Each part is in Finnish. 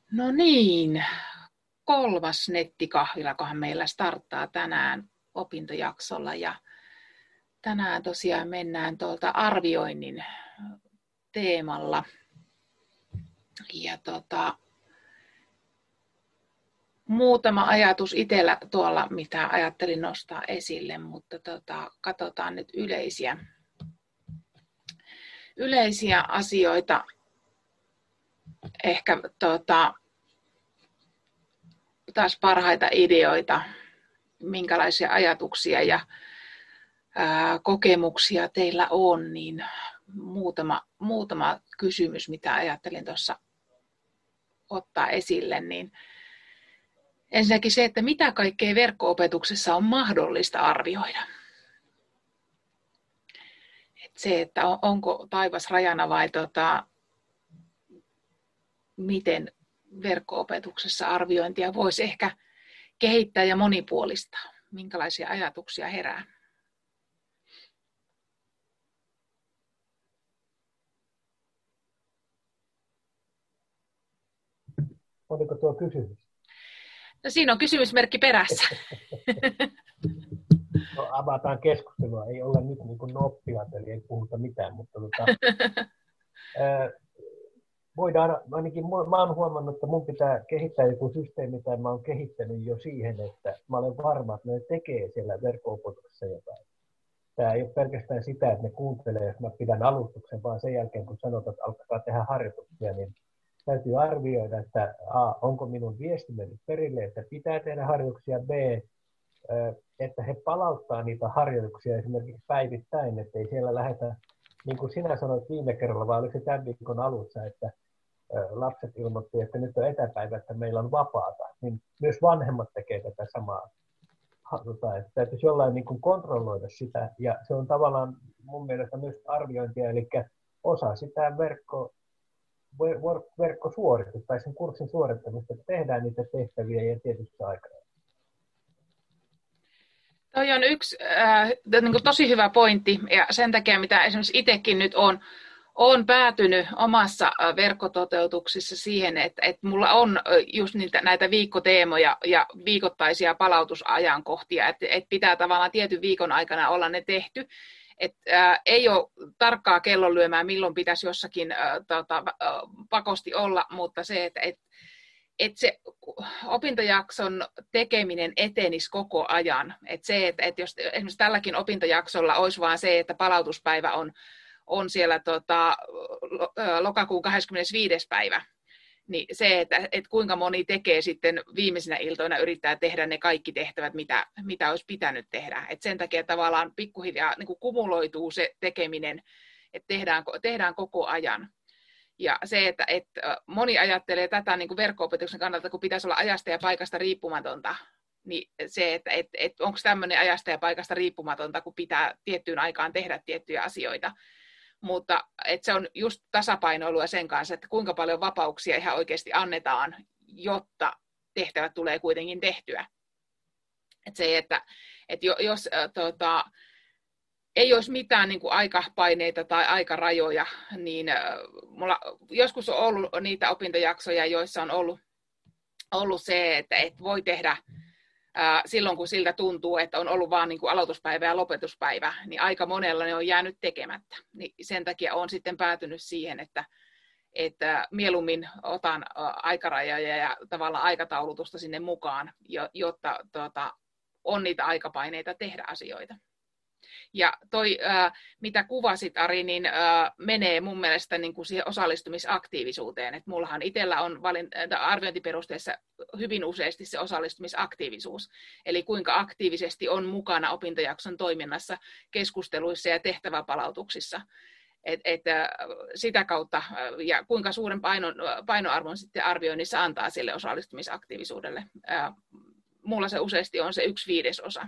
No niin, kolmas nettikahvilakohan meillä starttaa tänään opintojaksolla ja tänään tosiaan mennään tuolta arvioinnin teemalla. Ja muutama ajatus itsellä tuolla, mitä ajattelin nostaa esille, mutta katsotaan nyt yleisiä asioita. Ehkä taas parhaita ideoita, minkälaisia ajatuksia ja kokemuksia teillä on, niin muutama kysymys, mitä ajattelin tuossa ottaa esille, niin ensinnäkin se, että mitä kaikkea verkko-opetuksessa on mahdollista arvioida. Se, että onko taivas rajana vai miten verkko-opetuksessa arviointia voisi ehkä kehittää ja monipuolistaa. Minkälaisia ajatuksia herää? Oliko tuo kysymys? No, siinä on kysymysmerkki perässä. No, avataan keskustelua. Ei olla nyt niin kuin oppilaat, eli ei puhuta mitään, mutta voidaan, ainakin mä oon huomannut, että mun pitää kehittää joku systeemi, tai mä oon kehittänyt jo siihen, että mä olen varma, että ne tekee siellä verkko-opetuksessa jotain. Tämä ei ole pelkästään sitä, että ne kuuntelee, jos mä pidän alustuksen, vaan sen jälkeen, kun sanotaan, että alkaa tehdä harjoituksia, niin täytyy arvioida, että A, onko minun viesti mennyt perille, että pitää tehdä harjoituksia, B, että he palauttaa niitä harjoituksia esimerkiksi päivittäin, ettei siellä lähdetä, niin kuin sinä sanoit viime kerralla, vaan oliko se tämän viikon alussa, että lapset ilmoitti, että nyt on etäpäivä, että meillä on vapaata, niin myös vanhemmat tekee tätä samaa. Että täytyisi jollain niin kuin kontrolloida sitä, ja se on tavallaan mun mielestä myös arviointia, eli osa sitä verkkosuoritus tai sen kurssin suorittamista, että tehdään niitä tehtäviä ja tietyssä aikaa. Toi on yksi niin tosi hyvä pointti, ja sen takia, mitä esimerkiksi itsekin nyt on päätynyt omassa verkkototeutuksissa siihen, että mulla on just näitä viikkoteemoja ja viikoittaisia palautusajankohtia, että pitää tavallaan tietyn viikon aikana olla ne tehty. Ei ole tarkkaa kellonlyömää, milloin pitäisi jossakin pakosti olla, mutta se, että se opintojakson tekeminen etenisi koko ajan. Että jos esimerkiksi tälläkin opintojaksolla olisi vaan se, että palautuspäivä on siellä lokakuun 25. päivä, niin se, että kuinka moni tekee sitten viimeisinä iltoina, yrittää tehdä ne kaikki tehtävät, mitä olisi pitänyt tehdä. Et sen takia tavallaan pikkuhiljaa niin kuin kumuloituu se tekeminen, että tehdään koko ajan. Ja se, että moni ajattelee tätä niin kuin verkko-opetuksen kannalta, kun pitäisi olla ajasta ja paikasta riippumatonta, niin se, että onko tämmöinen ajasta ja paikasta riippumatonta, kun pitää tiettyyn aikaan tehdä tiettyjä asioita. Mutta että se on just tasapainoilua sen kanssa, että kuinka paljon vapauksia ihan oikeasti annetaan, jotta tehtävät tulee kuitenkin tehtyä. Että se, että jos ei olisi mitään niin kuin aikapaineita tai aikarajoja, niin mulla joskus on ollut niitä opintojaksoja, joissa on ollut se, että voi tehdä silloin, kun siltä tuntuu, että on ollut vain niin kuin aloituspäivä ja lopetuspäivä, niin aika monella ne on jäänyt tekemättä. Niin sen takia olen sitten päätynyt siihen, että mieluummin otan aikarajoja ja tavallaan aikataulutusta sinne mukaan, jotta on niitä aikapaineita tehdä asioita. Ja toi, mitä kuvasit, Ari, niin menee mun mielestä niin kuin siihen osallistumisaktiivisuuteen. Et mullahan itsellä on arviointiperusteessa hyvin useasti se osallistumisaktiivisuus. Eli kuinka aktiivisesti on mukana opintojakson toiminnassa, keskusteluissa ja tehtäväpalautuksissa. Sitä kautta, ja kuinka suuren painoarvon sitten arvioinnissa antaa sille osallistumisaktiivisuudelle. Mulla se useasti on se 1/5.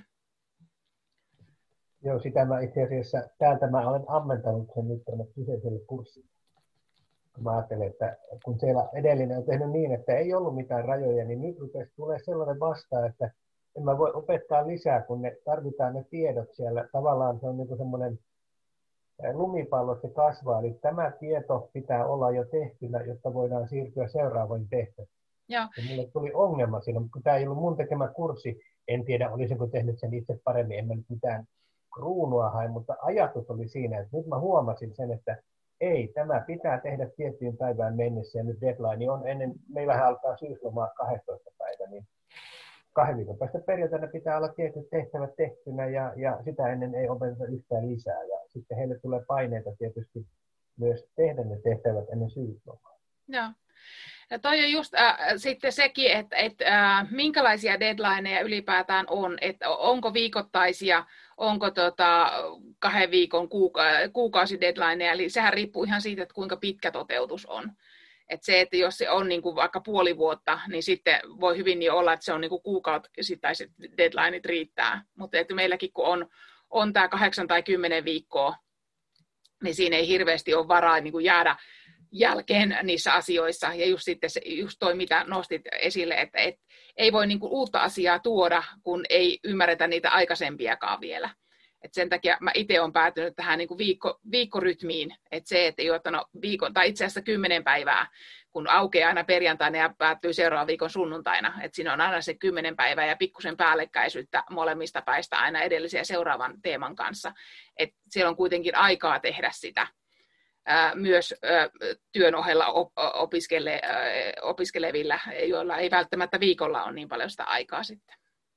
Joo, sitä mä itse asiassa, täältä mä olen ammentanut sen nyt tänne kyseiselle kurssille. Mä ajattelen, että kun siellä edellinen on tehnyt niin, että ei ollut mitään rajoja, niin nyt rupesi tulee sellainen vastaan, että en mä voi opettaa lisää, kun ne tarvitaan ne tiedot siellä. Tavallaan se on niin kuin semmoinen lumipallo, että se kasvaa. Eli tämä tieto pitää olla jo tehtynä, jotta voidaan siirtyä seuraavaan tehtävään. Joo. Ja mulle tuli ongelma siinä, kun tämä ei ollut mun tekemä kurssi, en tiedä olisinko tehnyt sen itse paremmin, en mä nyt mitään kruunua hae, mutta ajatus oli siinä, että nyt mä huomasin sen, että ei, tämä pitää tehdä tiettyyn päivään mennessä ja nyt deadline on ennen, meillähän alkaa syyslomaa 12 päivä, niin 2 viikon päästä perjantaina pitää olla tietyt tehtävät tehtynä ja sitä ennen ei opeteta yhtään lisää ja sitten heille tulee paineita tietysti myös tehdä ne tehtävät ennen syyslomaa. Joo. Ja toi on just sitten sekin, että minkälaisia deadlineja ylipäätään on, että onko viikoittaisia, onko 2 viikon kuukausideadlineja, eli sehän riippuu ihan siitä, että kuinka pitkä toteutus on. Että se, että jos se on niin kuin vaikka puoli vuotta, niin sitten voi hyvin niin olla, että se on niin kuin kuukautittaiset deadlineit riittää. Mutta että meilläkin kun on tämä 8 tai 10 viikkoa, niin siinä ei hirveästi ole varaa niin kuin jäädä jälkeen niissä asioissa. Ja just sitten just toi, mitä nostit esille, että ei voi niin kuin uutta asiaa tuoda, kun ei ymmärretä niitä aikaisempiakaan vielä. Et sen takia mä itse olen päätynyt tähän niin kuin viikkorytmiin, että se, että viikon, tai itse asiassa 10 päivää, kun aukeaa aina perjantaina ja päättyy seuraavan viikon sunnuntaina, että siinä on aina se 10 päivää ja pikkusen päällekkäisyyttä molemmista päistä aina edellisen ja seuraavan teeman kanssa, että siellä on kuitenkin aikaa tehdä sitä. Myös työn ohella opiskelevilla, joilla ei välttämättä viikolla ole niin paljon sitä aikaa sitten.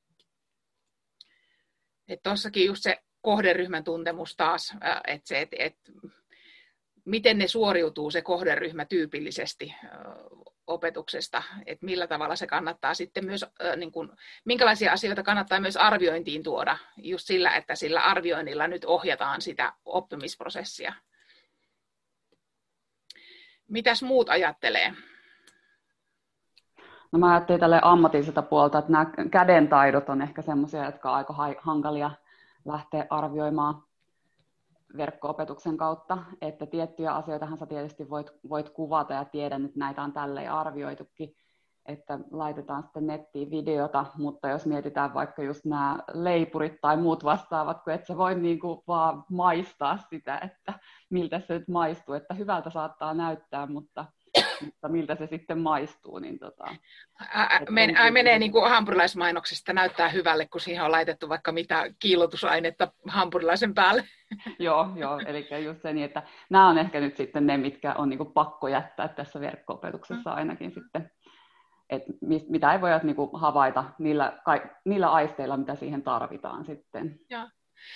Tuossakin just se kohderyhmän tuntemus taas, että miten ne suoriutuu se kohderyhmä tyypillisesti opetuksesta, että millä tavalla se kannattaa sitten myös, niin kuin, minkälaisia asioita kannattaa myös arviointiin tuoda, just sillä, että sillä arvioinnilla nyt ohjataan sitä oppimisprosessia. Mitäs muut ajattelee? No mä ajattelin tälle ammatilliselta puolta, että nämä kädentaidot on ehkä semmoisia, jotka on aika hankalia lähteä arvioimaan verkko-opetuksen kautta, että tiettyjä asioitahan sä tietysti voit kuvata ja tiedän, että näitä on tälleen arvioitukin, että laitetaan sitten nettiin videota, mutta jos mietitään vaikka just nämä leipurit tai muut vastaavat, kun et sä voi niinku vaan maistaa sitä, että miltä se nyt maistuu, että hyvältä saattaa näyttää, mutta miltä se sitten maistuu. Niin menee niin kuin hampurilaismainoksesta, näyttää hyvälle, kun siihen on laitettu vaikka mitä kiillotusainetta hampurilaisen päälle. Joo, eli just se niin, että nämä on ehkä nyt sitten ne, mitkä on niin kuin pakko jättää tässä verkko-opetuksessa ainakin sitten. Että mitä ei voi niin kuin havaita niillä aisteilla, mitä siihen tarvitaan sitten. Joo.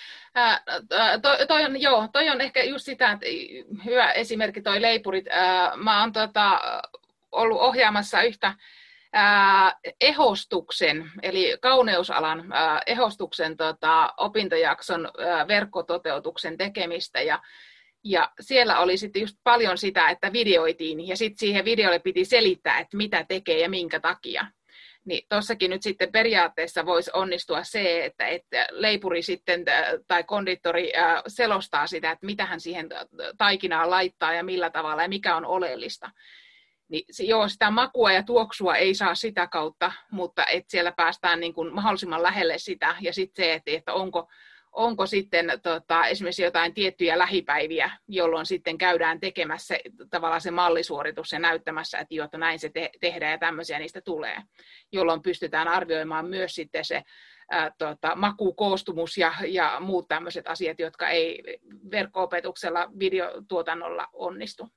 Toi on ehkä just sitä, että hyvä esimerkki toi leipurit. Mä oon ollut ohjaamassa yhtä ehostuksen, eli kauneusalan ehostuksen opintojakson verkkototeutuksen tekemistä, ja siellä oli sitten just paljon sitä, että videoitiin, ja sitten siihen videolle piti selittää, että mitä tekee ja minkä takia. Niin tuossakin nyt sitten periaatteessa voisi onnistua se, että leipuri sitten tai konditori selostaa sitä, että mitä hän siihen taikinaan laittaa ja millä tavalla ja mikä on oleellista. Niin sitä makua ja tuoksua ei saa sitä kautta, mutta että siellä päästään niin kuin mahdollisimman lähelle sitä. Ja sitten se, että onko sitten esimerkiksi jotain tiettyjä lähipäiviä, jolloin sitten käydään tekemässä tavallaan se mallisuoritus ja näyttämässä, että näin se tehdään ja tämmöisiä niistä tulee, jolloin pystytään arvioimaan myös sitten se makukoostumus ja muut tämmöiset asiat, jotka ei verkko-opetuksella videotuotannolla onnistu.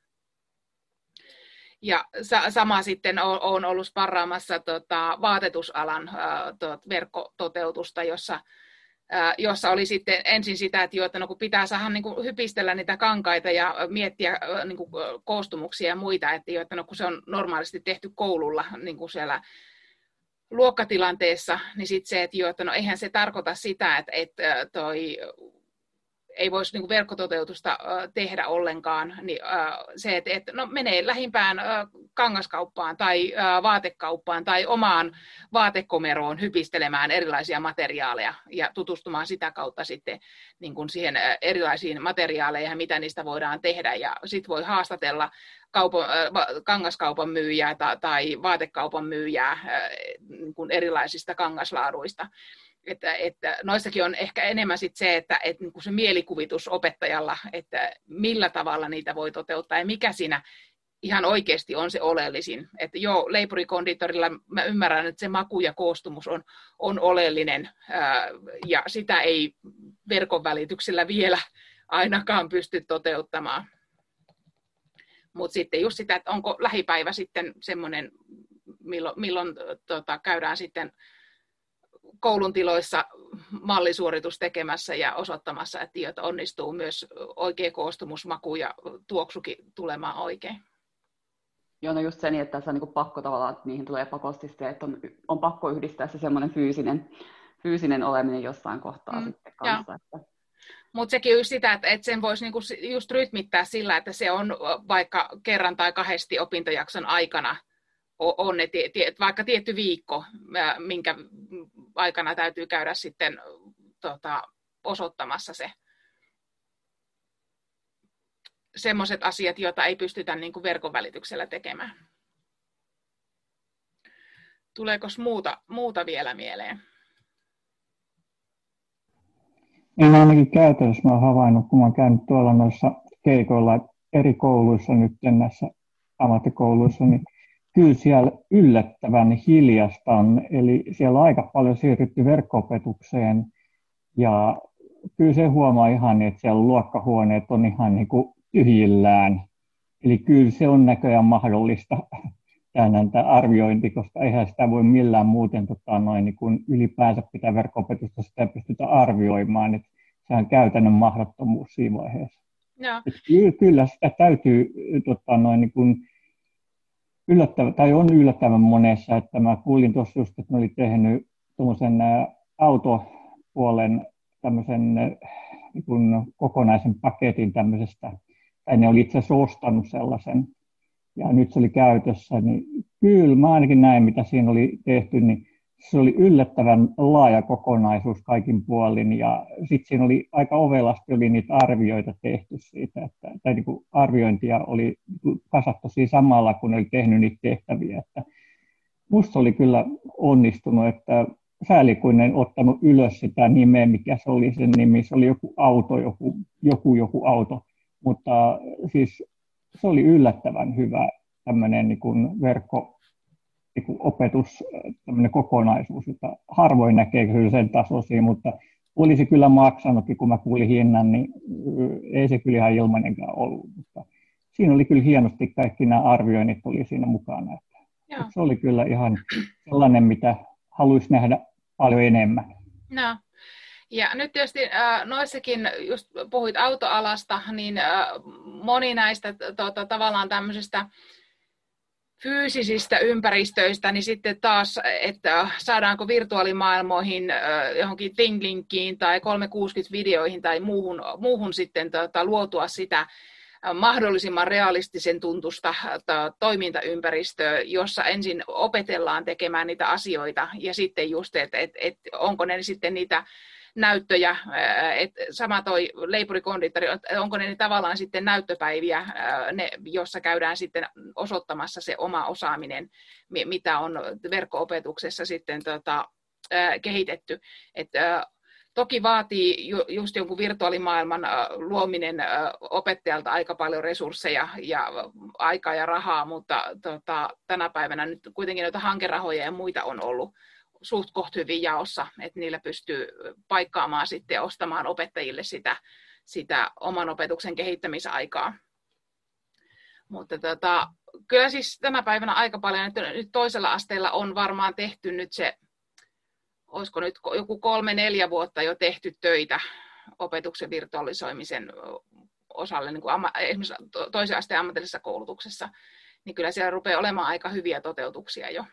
Ja sama sitten on ollut sparraamassa vaatetusalan verkkototeutusta, jossa oli sitten ensin sitä, että kun pitää saada niin kuin hypistellä niitä kankaita ja miettiä niin kuin koostumuksia ja muita, että kun se on normaalisti tehty koululla niin kuin siellä luokkatilanteessa, niin sitten se, että eihän se tarkoita sitä, että ei voisi niin kuin verkkototeutusta tehdä ollenkaan, niin se, että menee lähimpään kangaskauppaan tai vaatekauppaan tai omaan vaatekomeroon hypistelemään erilaisia materiaaleja ja tutustumaan sitä kautta sitten niin kuin siihen erilaisiin materiaaleihin, mitä niistä voidaan tehdä. Ja sitten voi haastatella kangaskaupan myyjää tai vaatekaupan myyjää niin kuin erilaisista kangaslaaduista. Että noissakin on ehkä enemmän sit se, että niin kuin se mielikuvitus opettajalla, että millä tavalla niitä voi toteuttaa ja mikä siinä ihan oikeasti on se oleellisin. Että joo, leipurikonditorilla mä ymmärrän, että se maku ja koostumus on oleellinen, ja sitä ei verkon välityksellä vielä ainakaan pysty toteuttamaan. Mutta sitten just sitä, että onko lähipäivä sitten semmoinen, milloin käydään sitten koulun tiloissa mallisuoritus tekemässä ja osoittamassa, että tiedot onnistuu myös oikea koostumus, maku ja tuoksukin tulemaan oikein. Joo, no just se, että tässä on niin pakko tavallaan, että niihin tulee pakosti, että on pakko yhdistää se semmoinen fyysinen oleminen jossain kohtaa sitten kanssa. Mutta sekin on just sitä, että sen voisi niinku just rytmittää sillä, että se on vaikka kerran tai kahdesti opintojakson aikana on ne vaikka tietty viikko, minkä aikana täytyy käydä sitten osoittamassa semmoiset asiat, joita ei pystytä niin kuin verkon välityksellä tekemään. Tuleeko muuta vielä mieleen? En ainakin käytännössä mä olen havainnut, kun mä olen käynyt tuolla noissa keikoilla eri kouluissa nyt näissä ammattikouluissa, niin kyllä siellä yllättävän hiljasta on, eli siellä on aika paljon siirrytty verkko-opetukseen, ja kyllä se huomaa ihan, että siellä luokkahuoneet on ihan niin kuin tyhjillään, eli kyllä se on näköjään mahdollista tämä arviointi, koska eihän sitä voi millään muuten niin kuin ylipäänsä pitää verkko-opetusta, sitä pystytä arvioimaan, että se on käytännön mahdottomuus siinä vaiheessa. No. Kyllä sitä täytyy niin kuin on yllättävän monessa, että mä kuulin tuossa just, että ne oli tehnyt tuommoisen autopuolen tämmöisen niin kuin kokonaisen paketin tämmöisestä, tai ne oli itse asiassa ostanut sellaisen, ja nyt se oli käytössä, niin kyllä mä ainakin näin, mitä siinä oli tehty, niin se oli yllättävän laaja kokonaisuus kaikin puolin, ja sitten siinä oli aika ovelasti oli niitä arvioita tehty siitä, tai niin kuin arviointia oli kasattu siinä samalla, kun ne oli tehnyt niitä tehtäviä, että musta oli kyllä onnistunut, että sääli kun en ottanut ylös sitä nimeä, mikä se oli sen nimi, se oli joku auto, joku auto, mutta siis se oli yllättävän hyvä tämmöinen niin kuin verkko-opetus, tämmöinen kokonaisuus, jota harvoin näkee kyllä sen tasoisia, mutta olisi kyllä maksanutkin, kun mä kuulin hinnan, niin ei se kyllä ihan ilmainenkaan ollut. Mutta siinä oli kyllä hienosti kaikki nämä arvioinnit oli siinä mukana. Että se oli kyllä ihan sellainen, mitä haluaisi nähdä paljon enemmän. No. Ja nyt tietysti noissakin, just puhuit autoalasta, niin moni näistä tavallaan tämmöisistä fyysisistä ympäristöistä, niin sitten taas, että saadaanko virtuaalimaailmoihin johonkin ThinkLinkiin tai 360-videoihin tai muuhun sitten luotua sitä mahdollisimman realistisen tuntusta toimintaympäristöä, jossa ensin opetellaan tekemään niitä asioita ja sitten just, että onko ne sitten niitä näyttöjä, että sama toi leipurikonditori, onko ne tavallaan sitten näyttöpäiviä, jossa käydään sitten osoittamassa se oma osaaminen, mitä on verkko-opetuksessa sitten kehitetty. Toki vaatii just jonkun virtuaalimaailman luominen opettajalta aika paljon resursseja ja aikaa ja rahaa, mutta tänä päivänä nyt kuitenkin noita hankerahoja ja muita on ollut suht koht hyvin jaossa, että niillä pystyy paikkaamaan sitten ja ostamaan opettajille sitä oman opetuksen kehittämisaikaa. Mutta kyllä siis tänä päivänä aika paljon, että nyt toisella asteella on varmaan tehty nyt se, olisiko nyt joku 3-4 vuotta jo tehty töitä opetuksen virtualisoimisen osalle, niin kuin esimerkiksi toisen asteen ammatillisessa koulutuksessa, niin kyllä siellä rupeaa olemaan aika hyviä toteutuksia jo.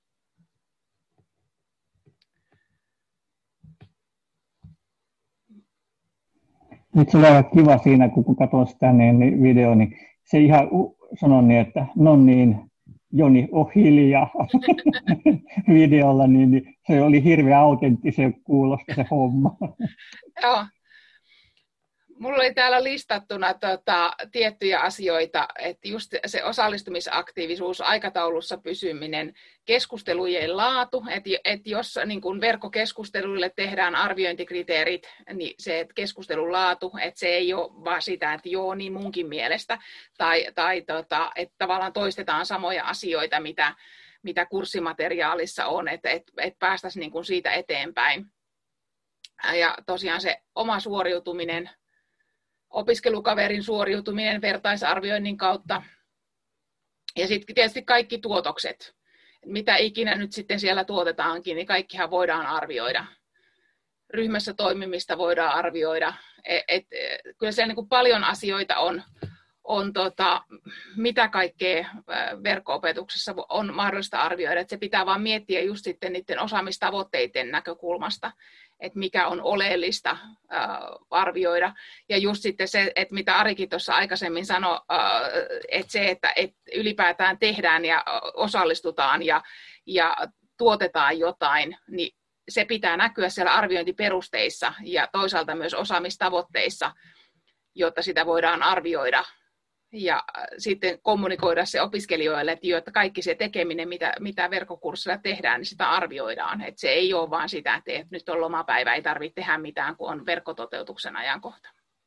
Nyt se oli aika kiva siinä, kun katsoin sitä video, niin se ihan sanoi niin, että no niin, Joni, on hiljaa videolla, niin se oli hirveän autenttisen kuulosta se homma. Joo. Mulla oli täällä listattuna tiettyjä asioita, että just se osallistumisaktiivisuus, aikataulussa pysyminen, keskustelujen laatu, että jos niin kun verkkokeskusteluille tehdään arviointikriteerit, niin se että keskustelun laatu, että se ei ole vaan sitä, että joo, niin munkin mielestä, tai että tavallaan toistetaan samoja asioita, mitä kurssimateriaalissa on, että päästäisiin niin kun siitä eteenpäin. Ja tosiaan se oma suoriutuminen, opiskelukaverin suoriutuminen vertaisarvioinnin kautta. Ja sitten tietysti kaikki tuotokset, mitä ikinä nyt sitten siellä tuotetaankin, niin kaikkihan voidaan arvioida. Ryhmässä toimimista voidaan arvioida. Kyllä siellä niin kuin paljon asioita on mitä kaikkea verkko-opetuksessa on mahdollista arvioida. Että se pitää vaan miettiä just sitten niiden osaamistavoitteiden näkökulmasta, että mikä on oleellista arvioida. Ja just sitten se, että mitä Arikin tuossa aikaisemmin sanoi, että se, että ylipäätään tehdään ja osallistutaan ja tuotetaan jotain, niin se pitää näkyä siellä arviointiperusteissa ja toisaalta myös osaamistavoitteissa, jotta sitä voidaan arvioida. Ja sitten kommunikoida se opiskelijoille, että kaikki se tekeminen, mitä verkkokurssilla tehdään, niin sitä arvioidaan. Että se ei ole vaan sitä, että nyt on lomapäivä, ei tarvitse tehdä mitään, kun on verkkototeutuksen ajankohta.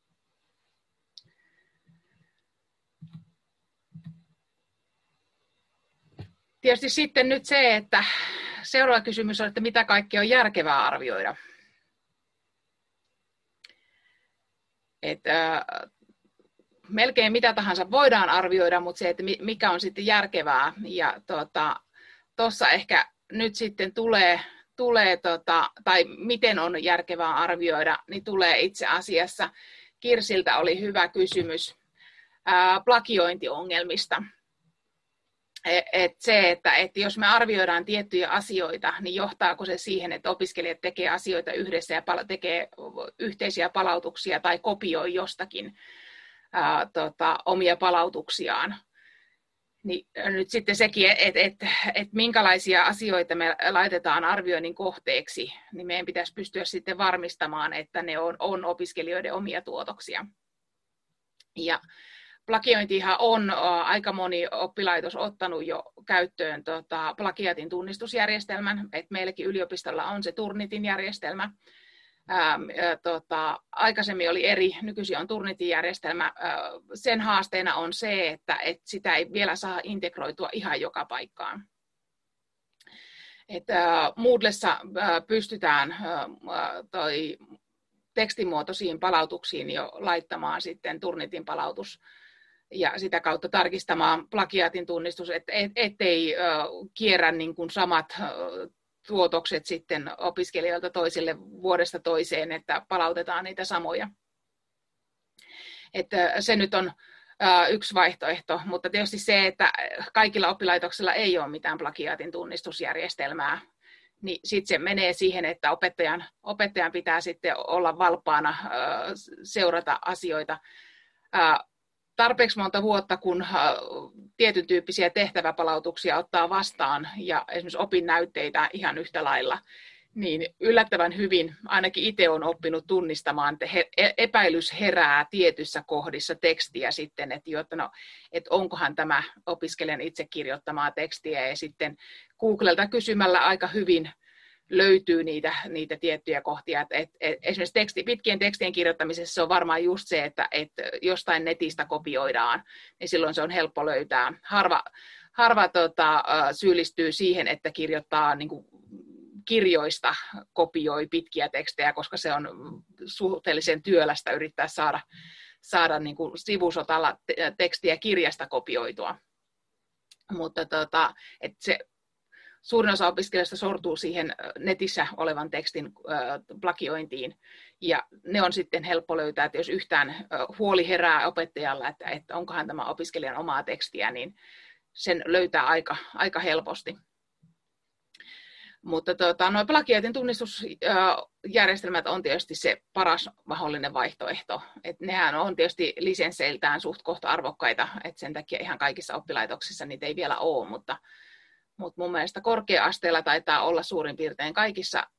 Tietysti sitten nyt se, että seuraava kysymys on, että mitä kaikkea on järkevää arvioida. Melkein mitä tahansa voidaan arvioida, mutta se, että mikä on sitten järkevää. Ja tuossa ehkä nyt sitten tulee tai miten on järkevää arvioida, niin tulee itse asiassa, Kirsiltä oli hyvä kysymys plagiointiongelmista. Että jos me arvioidaan tiettyjä asioita, niin johtaako se siihen, että opiskelijat tekee asioita yhdessä ja tekee yhteisiä palautuksia tai kopioi jostakin omia palautuksiaan. Niin nyt sitten sekin, että minkälaisia asioita me laitetaan arvioinnin kohteeksi, niin meidän pitäisi pystyä sitten varmistamaan, että ne on opiskelijoiden omia tuotoksia. Ja plagiointihan on aika moni oppilaitos ottanut jo käyttöön plagiaatin tunnistusjärjestelmän, että meilläkin yliopistolla on se Turnitin järjestelmä. Aikaisemmin oli eri, nykyisin on Turnitin järjestelmä. Sen haasteena on se, että sitä ei vielä saa integroitua ihan joka paikkaan. Moodlessa pystytään tekstimuotoisiin palautuksiin jo laittamaan sitten Turnitin palautus ja sitä kautta tarkistamaan plagiaatin tunnistus, ettei kierrä niin kuin samat tuotokset sitten opiskelijoilta toisille vuodesta toiseen, että palautetaan niitä samoja. Että se nyt on yksi vaihtoehto, mutta tietysti se, että kaikilla oppilaitoksilla ei ole mitään plagiaatin tunnistusjärjestelmää, niin sitten se menee siihen, että opettajan pitää sitten olla valppaana seurata asioita tarpeeksi monta vuotta, kun tietyn tyyppisiä tehtäväpalautuksia ottaa vastaan ja esimerkiksi opinnäytteitä ihan yhtä lailla, niin yllättävän hyvin ainakin itse olen oppinut tunnistamaan, että epäilys herää tietyissä kohdissa tekstiä sitten, että onkohan tämä opiskelijan itse kirjoittamaa tekstiä, ja sitten Googlelta kysymällä aika hyvin löytyy niitä tiettyjä kohtia. Esimerkiksi pitkien tekstien kirjoittamisessa se on varmaan just se, että jostain netistä kopioidaan, niin silloin se on helppo löytää. Harva syyllistyy siihen, että kirjoittaa niin kuin kirjoista kopioi pitkiä tekstejä, koska se on suhteellisen työlästä yrittää saada niin kuin sivusotalla tekstiä kirjasta kopioitua. Mutta se suurin osa opiskelijoista sortuu siihen netissä olevan tekstin plagiointiin, ja ne on sitten helppo löytää, että jos yhtään huoli herää opettajalla, että onkohan tämä opiskelijan omaa tekstiä, niin sen löytää aika helposti. Mutta nuo plagiaatin tunnistusjärjestelmät on tietysti se paras mahdollinen vaihtoehto. Et nehän on tietysti lisensseiltään suht kohta arvokkaita, että sen takia ihan kaikissa oppilaitoksissa niitä ei vielä ole, mutta mun mielestä korkea-asteella taitaa olla suurin piirtein kaikissa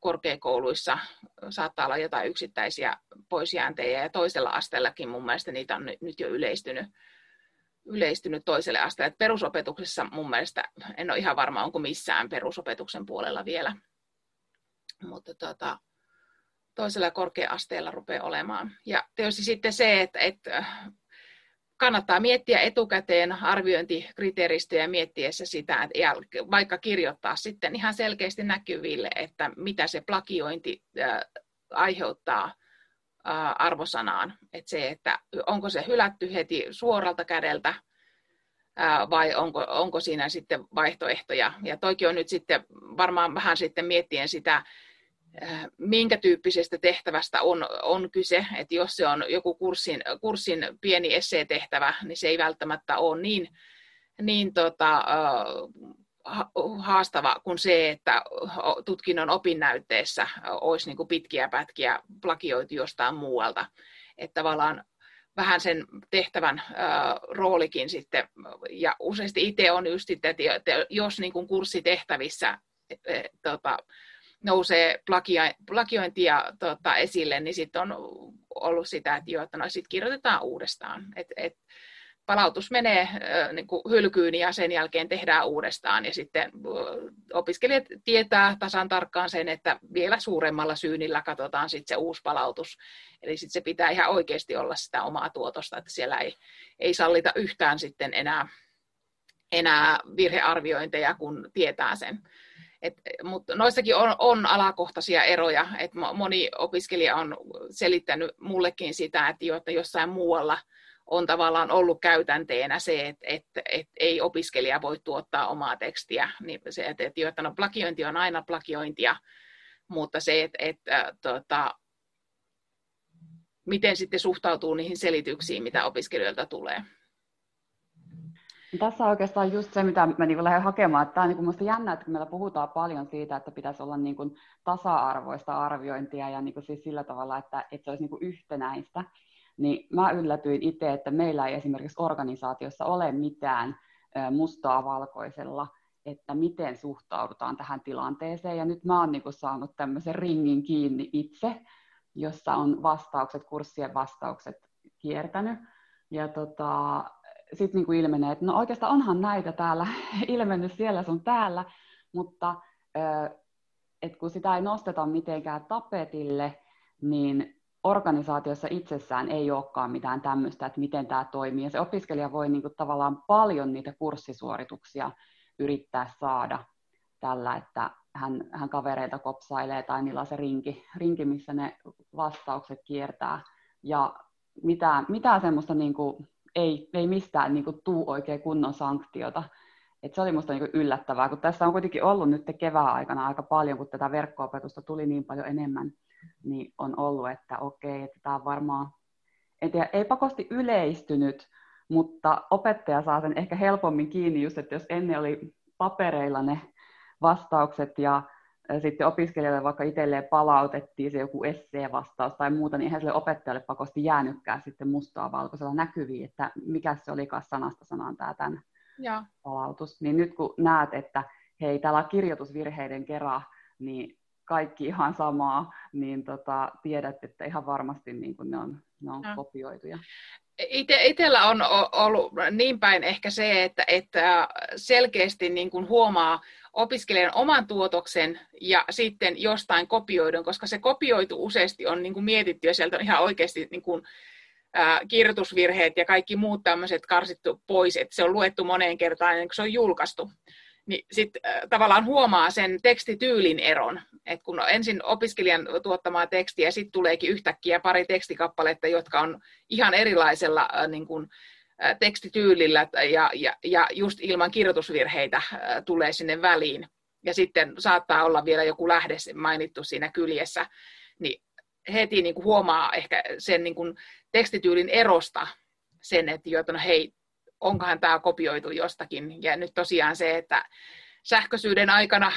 korkeakouluissa saattaa olla jotain yksittäisiä poisjääntejä, ja toisella asteellakin mun mielestä niitä on nyt jo yleistynyt toiselle asteelle. Perusopetuksessa mun mielestä, en ole ihan varma, onko missään perusopetuksen puolella vielä, mutta toisella korkea-asteella rupeaa olemaan. Ja tietysti sitten se, että kannattaa miettiä etukäteen arviointikriteeristöjä miettiessä sitä, ja vaikka kirjoittaa sitten ihan selkeästi näkyville, että mitä se plagiointi aiheuttaa arvosanaan. Että se, että onko se hylätty heti suoralta kädeltä vai onko siinä sitten vaihtoehtoja. Ja toikin on nyt sitten varmaan vähän sitten miettien sitä, minkä tyyppisestä tehtävästä on kyse, että jos se on joku kurssin pieni esseetehtävä, niin se ei välttämättä ole niin haastava kuin se, että tutkinnon opinnäytteessä olisi niin kuin pitkiä pätkiä plagioitu jostain muualta. Että tavallaan vähän sen tehtävän roolikin sitten, ja useasti itse on just sitten, että jos niin kuin kurssitehtävissä nousee plagiointia esille, niin sitten on ollut sitä, että sit kirjoitetaan uudestaan. Palautus menee niin kuin hylkyyn ja sen jälkeen tehdään uudestaan. Ja sitten opiskelijat tietää tasan tarkkaan sen, että vielä suuremmalla syynillä katsotaan sitten se uusi palautus. Eli sitten se pitää ihan oikeasti olla sitä omaa tuotosta, että siellä ei sallita yhtään sitten enää virhearviointeja, kun tietää sen. Mutta noissakin on alakohtaisia eroja. Moni opiskelija on selittänyt mullekin sitä, että jossain muualla on tavallaan ollut käytänteenä se, että ei opiskelija voi tuottaa omaa tekstiä. Niin se, että plagiointi on aina plagiointia, mutta se, että miten sitten suhtautuu niihin selityksiin, mitä opiskelijoilta tulee. Tässä on oikeastaan just se, mitä mä niin lähden hakemaan. Tämä on niin minusta jännä, että kun meillä puhutaan paljon siitä, että pitäisi olla niin kuin tasa-arvoista arviointia ja niin kuin siis sillä tavalla, että se olisi niin kuin yhtenäistä, niin mä yllätyin itse, että meillä ei esimerkiksi organisaatiossa ole mitään mustaa valkoisella, että miten suhtaudutaan tähän tilanteeseen. Ja nyt mä oon niin kuin saanut tämmöisen ringin kiinni itse, jossa on kurssien vastaukset kiertänyt. Ja sitten niin kuin ilmenee, että no oikeastaan onhan näitä täällä ilmennyt siellä sun täällä, mutta että kun sitä ei nosteta mitenkään tapetille, niin organisaatiossa itsessään ei olekaan mitään tämmöistä, että miten tämä toimii. Ja se opiskelija voi niin kuin tavallaan paljon niitä kurssisuorituksia yrittää saada tällä, että hän kavereita kopsailee tai niillä on se rinki missä ne vastaukset kiertää. Ja mitään semmoista niin kuin ei mistään niin kuin tuu oikein kunnon sanktiota. Et se oli musta niin kuin yllättävää, kun tässä on kuitenkin ollut nyt kevään aikana aika paljon, kun tätä verkko-opetusta tuli niin paljon enemmän, niin on ollut, että okei, että tämä on varmaan, en tiedä, ei pakosti yleistynyt, mutta opettaja saa sen ehkä helpommin kiinni just, että jos ennen oli papereilla ne vastaukset ja sitten opiskelijoille vaikka itselleen palautettiin se joku essee-vastaus tai muuta, niin eihän sille opettajalle pakosti jäänytkään sitten mustaa valkoisella näkyviin, että mikä se olikaan sanasta sanaan tämän palautus. Niin nyt kun näet, että hei, täällä on kirjoitusvirheiden kera, niin kaikki ihan samaa, niin tiedät, että ihan varmasti niin kun ne on kopioituja. Itsellä on ollut niin päin ehkä se, että selkeästi niin kuin huomaa opiskelijan oman tuotoksen ja sitten jostain kopioidun, koska se kopioitu useasti on niin kuin mietitty ja sieltä on ihan oikeasti niin kuin, kirjoitusvirheet ja kaikki muut tämmöiset karsittu pois, että se on luettu moneen kertaan ennen kuin se on julkaistu. Niin sitten tavallaan huomaa sen tekstityylin eron, että kun ensin opiskelijan tuottamaa tekstiä, sitten tuleekin yhtäkkiä pari tekstikappaletta, jotka on ihan erilaisella niin kuin, tekstityylillä ja just ilman kirjoitusvirheitä tulee sinne väliin. Ja sitten saattaa olla vielä joku lähde mainittu siinä kyljessä, niin heti niin kuin huomaa ehkä sen niin kuin tekstityylin erosta sen, että no hei, onkohan tämä kopioitu jostakin. Ja nyt tosiaan se, että sähköisyyden aikana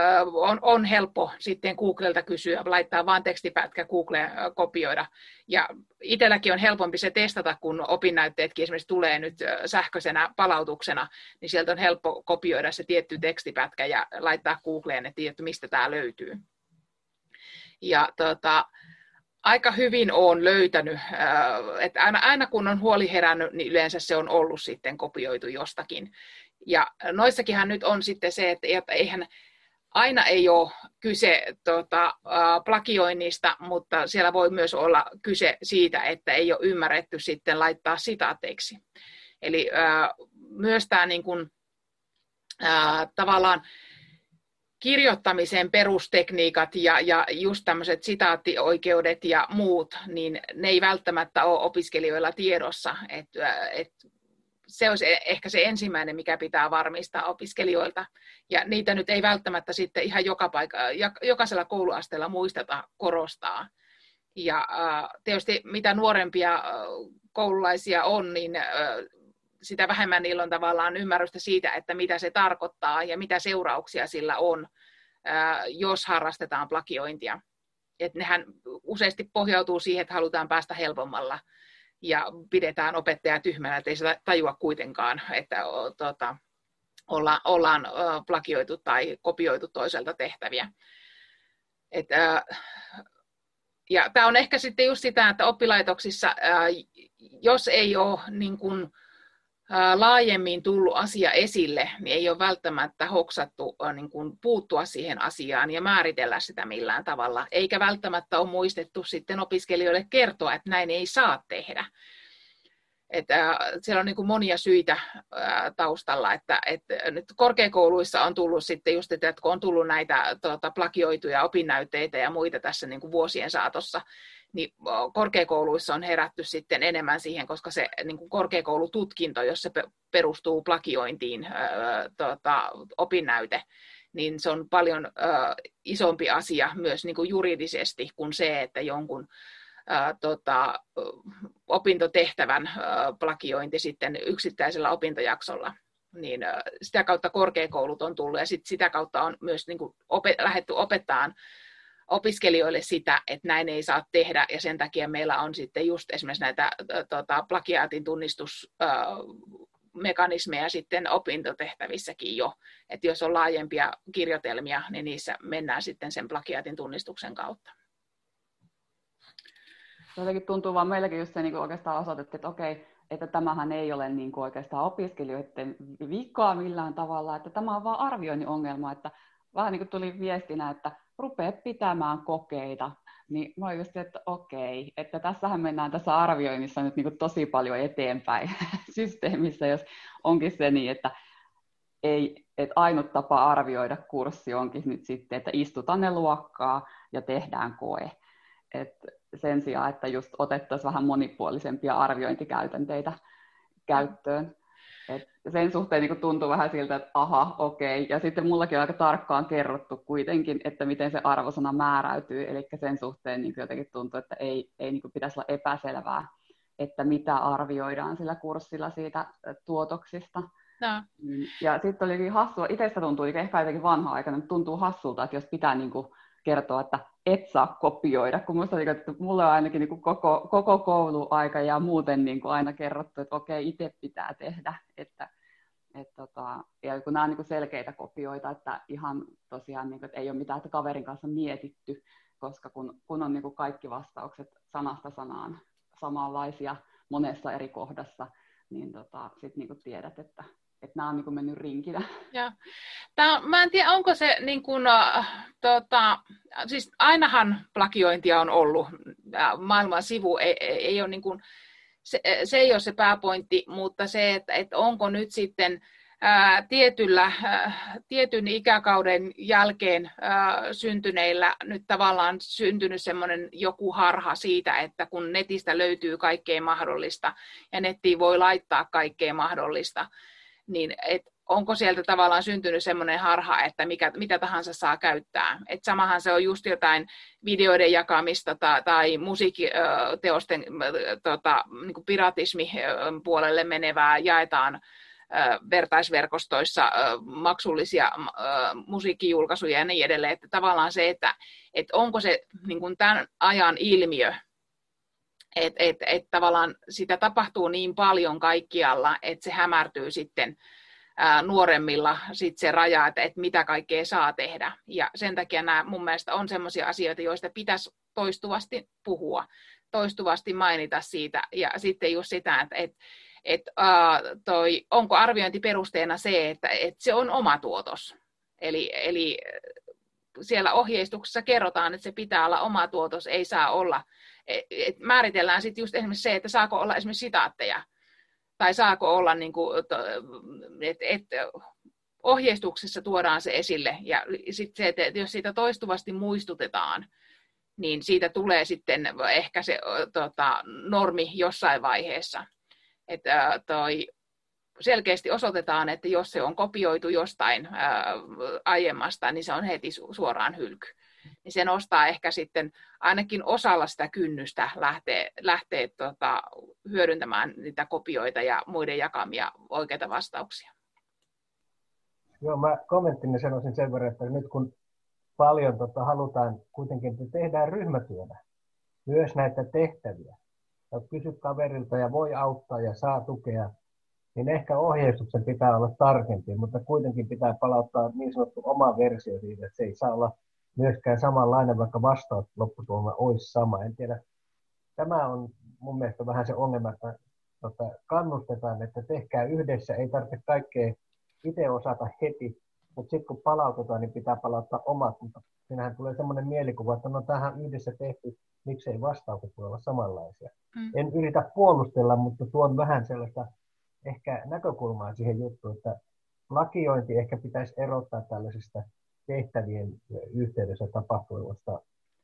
on helppo sitten Googlelta kysyä, laittaa vaan tekstipätkä Googleen kopioida. Ja itselläkin on helpompi se testata, kun opinnäytteetkin esimerkiksi tulee nyt sähköisenä palautuksena, niin sieltä on helppo kopioida se tietty tekstipätkä ja laittaa Googleen, että tiedät, mistä tämä löytyy. Ja aika hyvin olen löytänyt, että aina kun on huoli herännyt, niin yleensä se on ollut sitten kopioitu jostakin. Ja noissakinhan nyt on sitten se, että eihän aina ei ole kyse plagioinnista, mutta siellä voi myös olla kyse siitä, että ei ole ymmärretty sitten laittaa sitaateiksi. Eli myös tämä niin kuin, tavallaan kirjoittamisen perustekniikat ja just tämmöiset sitaattioikeudet ja muut, niin ne ei välttämättä ole opiskelijoilla tiedossa. Se olisi ehkä se ensimmäinen, mikä pitää varmistaa opiskelijoilta. Ja niitä nyt ei välttämättä sitten ihan jokaisella kouluasteella muisteta korostaa. Ja tietysti mitä nuorempia koululaisia on, niin sitä vähemmän niillä on tavallaan ymmärrystä siitä, että mitä se tarkoittaa ja mitä seurauksia sillä on, jos harrastetaan plagiointia. Että nehän useasti pohjautuu siihen, että halutaan päästä helpommalla ja pidetään opettaja tyhmänä, että ei sitä tajua kuitenkaan, että ollaan plagioitu tai kopioitu toiselta tehtäviä. Ja tämä on ehkä sitten just sitä, että oppilaitoksissa, jos ei ole niin kuin laajemmin tullut asia esille, niin ei ole välttämättä hoksattu niin kuin puuttua siihen asiaan ja määritellä sitä millään tavalla, eikä välttämättä ole muistettu sitten opiskelijoille kertoa, että näin ei saa tehdä. Siellä on niin kuin monia syitä taustalla, että nyt korkeakouluissa on tullut sitten just, että kun on tullut näitä plagioituja opinnäytteitä ja muita tässä niin kuin vuosien saatossa, niin korkeakouluissa on herätty sitten enemmän siihen, koska se niin kuin korkeakoulututkinto, jos se perustuu plagiointiin opinnäyte, niin se on paljon isompi asia myös niin kuin juridisesti kuin se, että jonkun opintotehtävän plagiointi sitten yksittäisellä opintojaksolla. Niin sitä kautta korkeakoulut on tullut ja sitä kautta on myös niin kuin lähdetty opettamaan opiskelijoille sitä, että näin ei saa tehdä, ja sen takia meillä on sitten just esimerkiksi näitä plagiaatin tunnistusmekanismeja sitten opintotehtävissäkin jo, että jos on laajempia kirjoitelmia, niin niissä mennään sitten sen plagiaatin tunnistuksen kautta. Jotenkin tuntuu vaan meilläkin just se niin oikeastaan osoitettiin, että okei, että tämähän ei ole niin kuin oikeastaan opiskelijoiden vikaa millään tavalla, että tämä on vaan arvioinnin ongelma, että vähän niin kuin tuli viestinä, että rupea pitämään kokeita, niin mä olin just, että okei, että tässähän mennään tässä arvioinnissa nyt niin kuin tosi paljon eteenpäin systeemissä, jos onkin se niin, että ainut tapa arvioida kurssi onkin nyt sitten, että istutaan ne luokkaa ja tehdään koe. Sen sijaan, että just otettaisiin vähän monipuolisempia arviointikäytänteitä käyttöön. Sen suhteen niin tuntuu vähän siltä, että aha, okei. Ja sitten mullakin on aika tarkkaan kerrottu kuitenkin, että miten se arvosana määräytyy. Eli sen suhteen niin jotenkin tuntuu, että ei niin pitäisi olla epäselvää, että mitä arvioidaan sillä kurssilla siitä tuotoksista. No. Ja sitten olikin hassua, itsestä tuntuu ehkä jotenkin vanha-aikana, mutta tuntuu hassulta, että jos pitää niin kuin kertoa, että et saa kopioida, kun minusta että mulle on ainakin niin kuin koko kouluaika ja muuten niin kuin aina kerrottu, että okei, itse pitää tehdä, ja kun nämä on niin kuin selkeitä kopioita, että ihan tosiaan niin kuin, että ei ole mitään, että kaverin kanssa mietitty, koska kun on niin kuin kaikki vastaukset sanasta sanaan samanlaisia monessa eri kohdassa, niin sitten niin kuin tiedät, että nämä on niin kuin mennyt rinkinä. Mä en tiedä, onko se niin kuin, siis ainahan plagiointia on ollut. Maailman sivu ei ole niin kuin, se ei ole se pääpointti, mutta se, että onko nyt sitten tietyn ikäkauden jälkeen syntyneillä nyt tavallaan syntynyt semmoinen joku harha siitä, että kun netistä löytyy kaikkea mahdollista ja nettiin voi laittaa kaikkea mahdollista, niin onko sieltä tavallaan syntynyt semmoinen harha, että mitä tahansa saa käyttää. Et samahan se on just jotain videoiden jakamista tai musiikkiteosten niin kuin piratismi puolelle menevää, jaetaan vertaisverkostoissa maksullisia musiikkijulkaisuja ja niin edelleen. Että tavallaan se, että onko se niin kuin tämän ajan ilmiö, että tavallaan sitä tapahtuu niin paljon kaikkialla, että se hämärtyy sitten nuoremmilla sit se raja, että mitä kaikkea saa tehdä. Ja sen takia nämä mun mielestä on sellaisia asioita, joista pitäisi toistuvasti puhua, toistuvasti mainita siitä. Ja sitten just sitä, että onko arviointiperusteena se, että se on oma tuotos. Eli siellä ohjeistuksessa kerrotaan, että se pitää olla oma tuotos, ei saa olla. Määritellään sitten just esimerkiksi se, että saako olla esimerkiksi sitaatteja, tai saako olla, niin kuin, että ohjeistuksessa tuodaan se esille, ja sitten se, että jos siitä toistuvasti muistutetaan, niin siitä tulee sitten ehkä se normi jossain vaiheessa. Että selkeästi osoitetaan, että jos se on kopioitu jostain aiemmasta, niin se on heti suoraan hylky. Niin se nostaa ehkä sitten ainakin osalla sitä kynnystä lähteä hyödyntämään niitä kopioita ja muiden jakamia oikeita vastauksia. Joo, mä kommenttini sanoisin sen verran, että nyt kun paljon halutaan kuitenkin, että tehdään ryhmätyönä myös näitä tehtäviä, ja kysyt kaverilta ja voi auttaa ja saa tukea, niin ehkä ohjeistuksen pitää olla tarkempi, mutta kuitenkin pitää palauttaa niin sanottu oma versio siitä, että se ei saa olla myöskään samanlainen, vaikka vastaus lopputuoma olisi sama. En tiedä. Tämä on mun mielestä vähän se ongelma, että kannustetaan, että tehkää yhdessä, ei tarvitse kaikkea itse osata heti, mutta sitten kun palautetaan, niin pitää palauttaa omat, mutta siinähän tulee semmoinen mielikuva, että no tämähän on yhdessä tehty, miksei vastaukset voi olla samanlaisia. En yritä puolustella, mutta tuon vähän sellaista ehkä näkökulmaa siihen juttuun, että lakiointi ehkä pitäisi erottaa tällaisista tehtävien yhteydessä tapahtuvasta,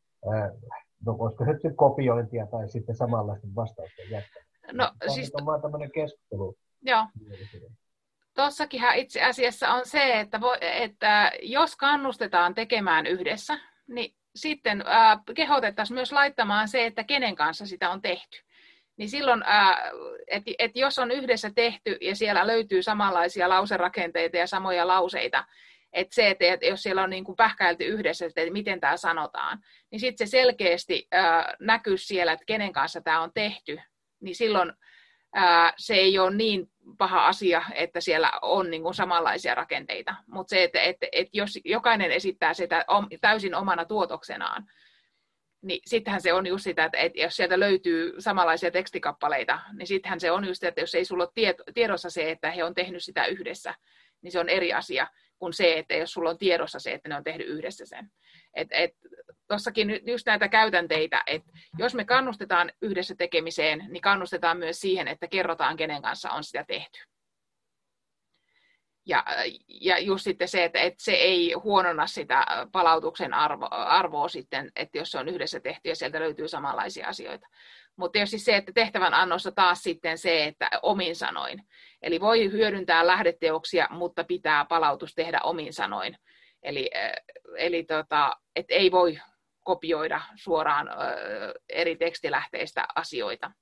no olisiko se nyt kopiointia tai sitten samanlaisten vastausten jättämistä. No, tämä siis on vaan tämmöinen keskustelu. Joo. Tuossakinhan itse asiassa on se, että jos kannustetaan tekemään yhdessä, niin sitten kehotettaisiin myös laittamaan se, että kenen kanssa sitä on tehty. Niin silloin, että jos on yhdessä tehty ja siellä löytyy samanlaisia lauserakenteita ja samoja lauseita, että se, että jos siellä on niin kuin pähkäilty yhdessä, että miten tämä sanotaan, niin sitten se selkeästi näkyy siellä, että kenen kanssa tämä on tehty, niin silloin se ei ole niin paha asia, että siellä on niin kuin samanlaisia rakenteita. Mutta se, että jos jokainen esittää sitä täysin omana tuotoksenaan, niin sittenhän se on just sitä, että jos sieltä löytyy samanlaisia tekstikappaleita, niin sittenhän se on just, että jos ei sulla ole tiedossa se, että he on tehnyt sitä yhdessä, niin se on eri asia kuin se, että jos sulla on tiedossa se, että ne on tehnyt yhdessä sen. Tuossakin just näitä käytänteitä, että jos me kannustetaan yhdessä tekemiseen, niin kannustetaan myös siihen, että kerrotaan, kenen kanssa on sitä tehty. Ja just sitten se, että se ei huononna sitä palautuksen arvoa sitten, että jos se on yhdessä tehty ja sieltä löytyy samanlaisia asioita. Mutta tietysti se, että tehtävän annossa taas sitten se, että omin sanoin. Eli voi hyödyntää lähdeteoksia, mutta pitää palautus tehdä omin sanoin. Eli että ei voi kopioida suoraan eri tekstilähteistä asioita.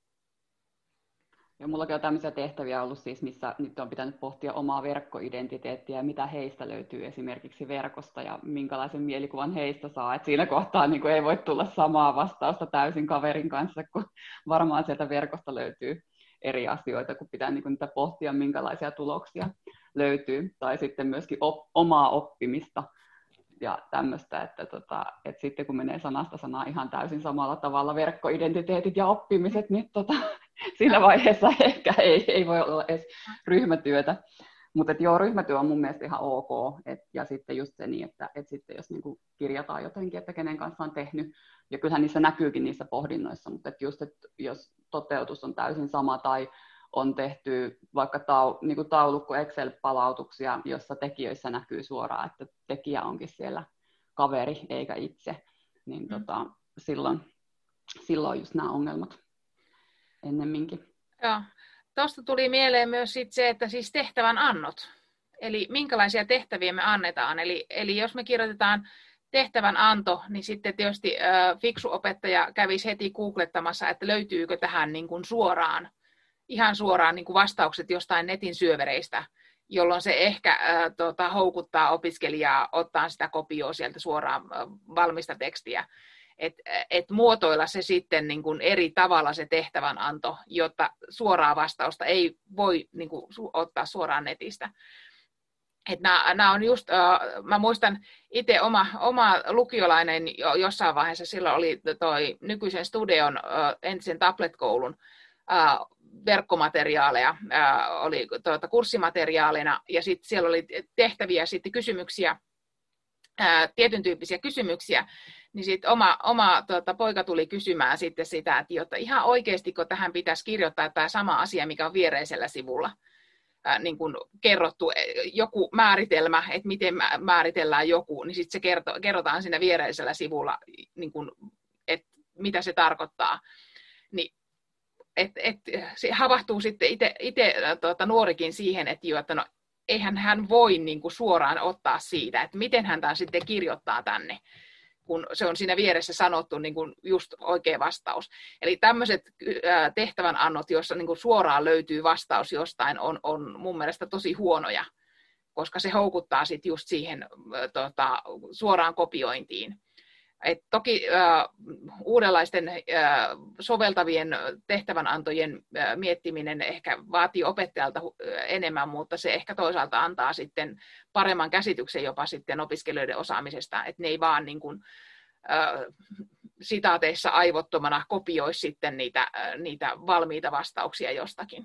Ja mullakin on tämmöisiä tehtäviä ollut siis, missä nyt on pitänyt pohtia omaa verkkoidentiteettiä ja mitä heistä löytyy esimerkiksi verkosta ja minkälaisen mielikuvan heistä saa. Et siinä kohtaa niin ei voi tulla samaa vastausta täysin kaverin kanssa, kun varmaan sieltä verkosta löytyy eri asioita, kun pitää niin niitä pohtia, minkälaisia tuloksia löytyy. Tai sitten myöskin omaa oppimista ja tämmöistä, että sitten kun menee sanasta sanaan ihan täysin samalla tavalla verkkoidentiteetit ja oppimiset, niin siinä vaiheessa ehkä ei voi olla edes ryhmätyötä. Mutta joo, ryhmätyö on mun mielestä ihan ok. Ja sitten just se niin, että sitten jos niinku kirjataan jotenkin, että kenen kanssa on tehnyt, ja kyllähän niissä näkyykin niissä pohdinnoissa, mutta just, että jos toteutus on täysin sama tai on tehty vaikka niinku taulukko Excel-palautuksia, jossa tekijöissä näkyy suoraan, että tekijä onkin siellä kaveri eikä itse, niin silloin just nämä ongelmat ennemminkin. Joo. Tuosta tuli mieleen myös sit se, että siis tehtävän annot, eli minkälaisia tehtäviä me annetaan. Eli jos me kirjoitetaan tehtävän anto, niin sitten tietysti fiksu opettaja kävisi heti googlettamassa, että löytyykö tähän niin kuin ihan suoraan niin kuin vastaukset jostain netin syövereistä, jolloin se ehkä houkuttaa opiskelijaa ottaa sitä kopioa sieltä suoraan valmista tekstiä. Et muotoilla se sitten niin kuin eri tavalla se tehtävänanto, jotta suoraa vastausta ei voi niin kuin ottaa suoraan netistä. Nämä on just, mä muistan itse oma lukiolainen jossain vaiheessa, silloin oli toi nykyisen Studeon entisen tablet-koulun verkkomateriaaleja, oli kurssimateriaalina, ja sitten siellä oli tehtäviä, sitten kysymyksiä, tietyn tyyppisiä kysymyksiä, niin sitten oma poika tuli kysymään sitten sitä, että jotta ihan oikeasti, kun tähän pitäisi kirjoittaa tämä sama asia, mikä on viereisellä sivulla, niin kuin kerrottu joku määritelmä, että miten määritellään joku, niin sitten se kerrotaan siinä viereisellä sivulla, niin kuin, että mitä se tarkoittaa. Niin, se havahtuu sitten itse nuorikin siihen, että no, eihän hän voi niin kuin suoraan ottaa siitä, että miten hän tämän sitten kirjoittaa tänne, kun se on siinä vieressä sanottu niin kuin just oikea vastaus. Eli tämmöiset tehtävänannot, joissa niin kuin suoraan löytyy vastaus jostain, on mun mielestä tosi huonoja, koska se houkuttaa sitten just siihen suoraan kopiointiin. Et toki uudenlaisten soveltavien tehtävänantojen miettiminen ehkä vaatii opettajalta enemmän, mutta se ehkä toisaalta antaa sitten paremman käsityksen jopa sitten opiskelijoiden osaamisesta, että ne ei vaan niin kuin, sitaateissa aivottomana kopioi sitten niitä valmiita vastauksia jostakin.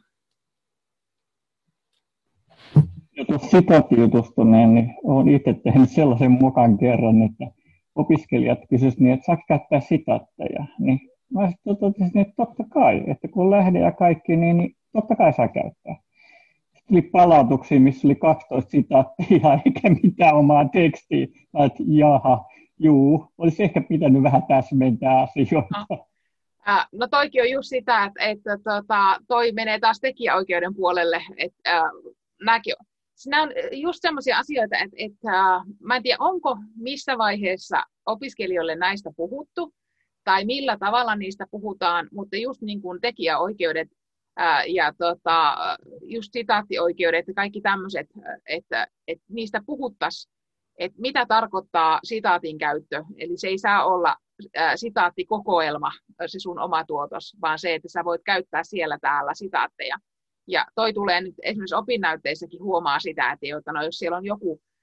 Ja tuossa sitaattijutusta niin olen itse tehnyt sellaisen mukaan kerran, että opiskelijat kysyisivät niin, että saako käyttää sitaatteja, niin mä sitten totesin, että totta kai, että kun lähde ja kaikki, niin totta kai saa käyttää. Sitten tuli palautuksia, missä oli 12 sitaattia eikä mitään omaa tekstiä. Että jaha, olisi ehkä pitänyt vähän täsmentää asioita. No toikin on just sitä, että toi menee taas tekijäoikeuden puolelle, että nämä on just sellaisia asioita, että mä en tiedä, onko missä vaiheessa opiskelijoille näistä puhuttu, tai millä tavalla niistä puhutaan, mutta just niin kuin tekijäoikeudet ja just sitaattioikeudet ja kaikki tämmöiset, että niistä puhuttaisiin, että mitä tarkoittaa sitaatin käyttö, eli se ei saa olla sitaattikokoelma, se sun oma tuotos, vaan se, että sä voit käyttää siellä täällä sitaatteja. Ja toi tulee nyt esimerkiksi opinnäytteissäkin huomaa sitä, että jos siellä on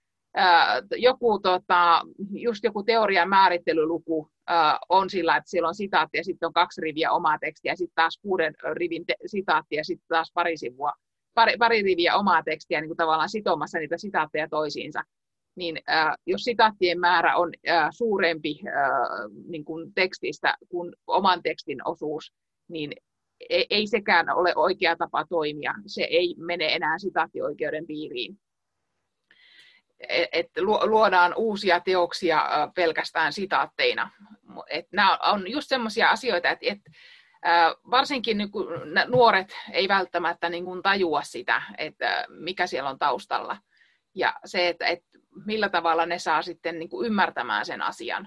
just joku teorian määrittelyluku on sillä, että siellä on sitaatti ja sitten on 2 riviä omaa tekstiä ja sitten taas 6 rivin sitaatti ja sitten taas pari riviä omaa tekstiä niin kuin tavallaan sitomassa niitä sitaatteja toisiinsa. Niin jos sitaattien määrä on suurempi niin kuin tekstistä kuin oman tekstin osuus, niin ei sekään ole oikea tapa toimia. Se ei mene enää sitaattioikeuden piiriin. Luodaan uusia teoksia pelkästään sitaatteina. Nämä on just sellaisia asioita, että varsinkin nuoret ei välttämättä niin kuin tajua sitä, että mikä siellä on taustalla. Ja se, että millä tavalla ne saa sitten niin kuin ymmärtämään sen asian.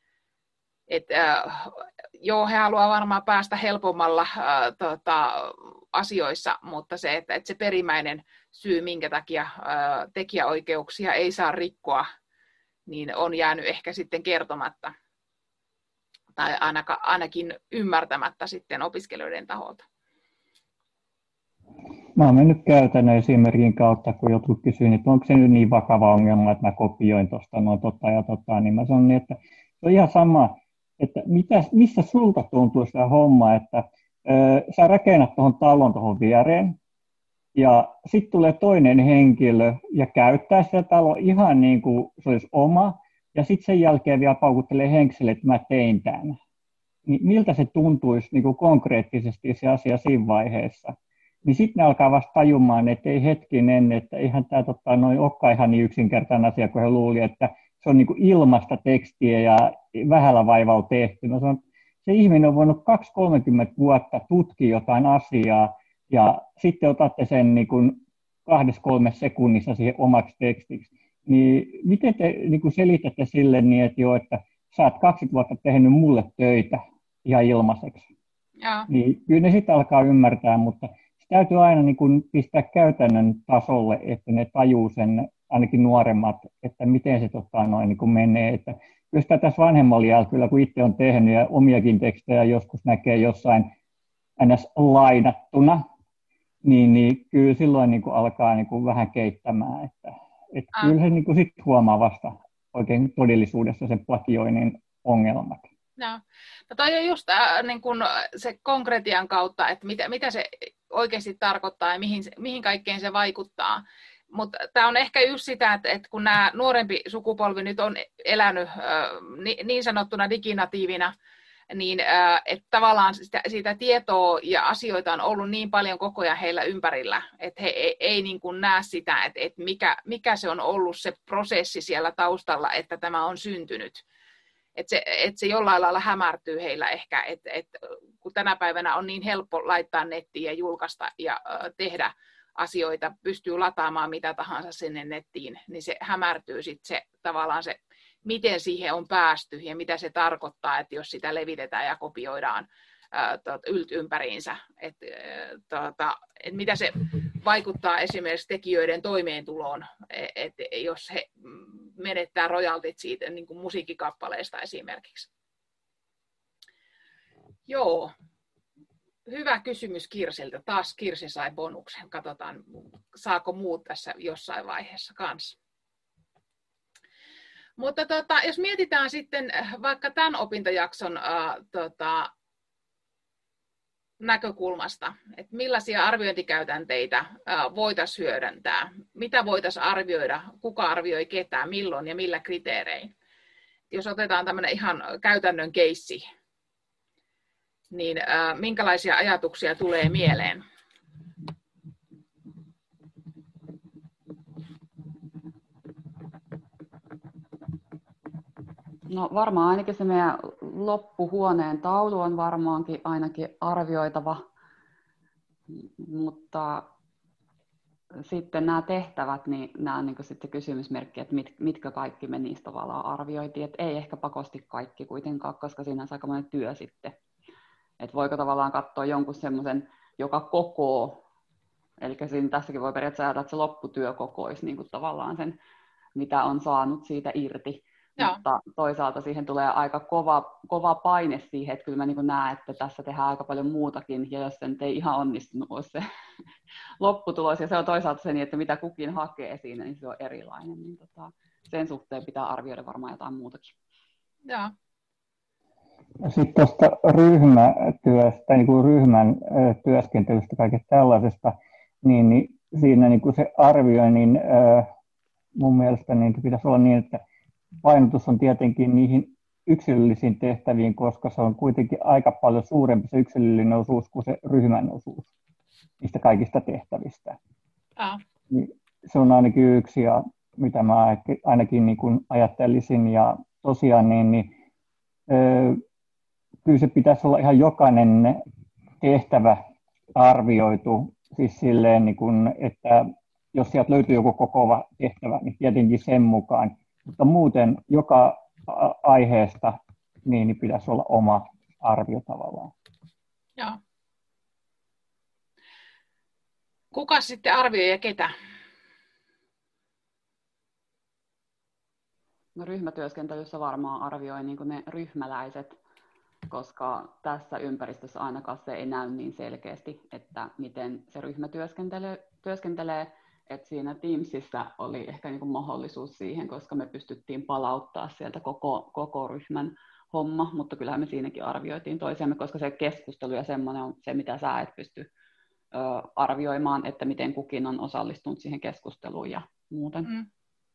He haluaa varmaan päästä helpommalla asioissa, mutta se, että se perimmäinen syy, minkä takia tekijäoikeuksia ei saa rikkoa, niin on jäänyt ehkä sitten kertomatta tai ainakin ymmärtämättä sitten opiskelijoiden taholta. Mä oon mennyt käytännön esimerkin kautta, kun jotkut kysyvät, että onko se nyt niin vakava ongelma, että mä kopioin tuosta niin mä sanon, että se on ihan sama, että missä sulta tuntuu sitä hommaa, että sä rakennat tuohon talon tuohon viereen, ja sitten tulee toinen henkilö ja käyttää sitä taloa ihan niin kuin se olisi oma, ja sitten sen jälkeen vielä paukuttelee henkselle, että mä tein tämän. Niin miltä se tuntuisi niin kuin konkreettisesti se asia siinä vaiheessa? Niin sitten ne alkaa vasta tajumaan, että ei hetkinen, että eihän tämä olekaan ihan niin yksinkertainen asia, kun he luuli, että se on niin kuin ilmasta tekstiä ja vähällä vaivalla tehty. No se ihminen on voinut 2-30 vuotta tutkia jotain asiaa, ja sitten otatte sen niin kuin 2-3 sekunnissa siihen omaksi tekstiksi. Niin miten te niin kuin selitätte sille niin, että sä oot 20 vuotta tehnyt mulle töitä ihan ilmaiseksi? Ja. Niin kyllä ne sitten alkaa ymmärtää, mutta se täytyy aina niin kuin pistää käytännön tasolle, että ne tajuu sen, ainakin nuoremmat, että miten se niin kuin menee. Että kyllä sitä tässä vanhemmalla jälkeen, kun itse on tehnyt ja omiakin tekstejä joskus näkee jossain ns. Lainattuna, niin kyllä silloin niin kuin alkaa niin kuin vähän keittämään, Että kyllä se niin kuin sit huomaa vasta oikein todellisuudessa sen plagioinnin ongelmat. No toi on just niin kun se konkretian kautta, että mitä se oikeasti tarkoittaa ja mihin kaikkeen se vaikuttaa. Mutta tämä on ehkä just sitä, että kun nämä nuorempi sukupolvi nyt on elänyt niin sanottuna diginatiivina, niin että tavallaan sitä tietoa ja asioita on ollut niin paljon koko ajan heillä ympärillä, että he ei niin kuin näe sitä, että mikä se on ollut se prosessi siellä taustalla, että tämä on syntynyt. Että se jollain lailla hämärtyy heillä ehkä, että kun tänä päivänä on niin helppo laittaa nettiin ja julkaista ja tehdä asioita, pystyy lataamaan mitä tahansa sinne nettiin, niin se hämärtyy sitten se tavallaan se, miten siihen on päästy ja mitä se tarkoittaa, että jos sitä levitetään ja kopioidaan ympäriinsä, että mitä se vaikuttaa esimerkiksi tekijöiden toimeentuloon, että jos he menettää rojaltit siitä niin kuin musiikkikappaleesta esimerkiksi. Joo. Hyvä kysymys Kirsiltä. Taas Kirsi sai bonuksen. Katsotaan, saako muut tässä jossain vaiheessa kanssa. Mutta jos mietitään sitten vaikka tämän opintojakson näkökulmasta, että millaisia arviointikäytänteitä voitaisiin hyödyntää, mitä voitaisiin arvioida, kuka arvioi ketä, milloin ja millä kriteerein. Jos otetaan tämmöinen ihan käytännön keissi, niin minkälaisia ajatuksia tulee mieleen? No varmaan ainakin se meidän loppuhuoneen taulu on varmaankin ainakin arvioitava, mutta sitten nämä tehtävät, niin nämä on niin kuin sitten kysymysmerkki, että mitkä kaikki me niistä tavallaan arvioitiin, että ei ehkä pakosti kaikki kuitenkaan, koska siinä on aika monen työ sitten. Että voiko tavallaan katsoa jonkun semmoisen, joka kokoo, eli siinä tässäkin voi periaatteessa ajatella, että se lopputyö kokoisi niin kuin tavallaan sen, mitä on saanut siitä irti. Joo. Mutta toisaalta siihen tulee aika kova paine siihen, että kyllä mä niin kuin näen, että tässä tehdään aika paljon muutakin, ja jos se nyt ei ihan onnistunut ole se lopputulos, ja se on toisaalta se, että mitä kukin hakee siinä, niin se on erilainen, niin sen suhteen pitää arvioida varmaan jotain muutakin. Joo. Sitten tuosta ryhmätyöstä, niin kuin ryhmän työskentelystä, kaikesta tällaisesta, niin siinä niin kuin se arvioinnin mun mielestä niin pitäisi olla niin, että painotus on tietenkin niihin yksilöllisiin tehtäviin, koska se on kuitenkin aika paljon suurempi se yksilöllinen osuus kuin se ryhmän osuus niistä kaikista tehtävistä. Niin se on ainakin yksi, ja mitä mä ainakin niin kuin ajattelisin. Ja tosiaan kyllä se pitäisi olla ihan jokainen tehtävä arvioitu, siis silleen, niin kuin, että jos sieltä löytyy joku kokoava tehtävä, niin tietenkin sen mukaan. Mutta muuten joka aiheesta niin pitäisi olla oma arvio tavallaan. Joo. Kuka sitten arvioi ja ketä? No, ryhmätyöskentelyssä varmaan arvioi niin kuin ne ryhmäläiset, koska tässä ympäristössä ainakaan se ei näy niin selkeästi, että miten se ryhmä työskentelee. Et siinä Teamsissa oli ehkä niin kuin mahdollisuus siihen, koska me pystyttiin palauttaa sieltä koko ryhmän homma, mutta kyllähän me siinäkin arvioitiin toisiamme, koska se keskustelu ja semmoinen on se, mitä sä et pysty arvioimaan, että miten kukin on osallistunut siihen keskusteluun ja muuten. Mm.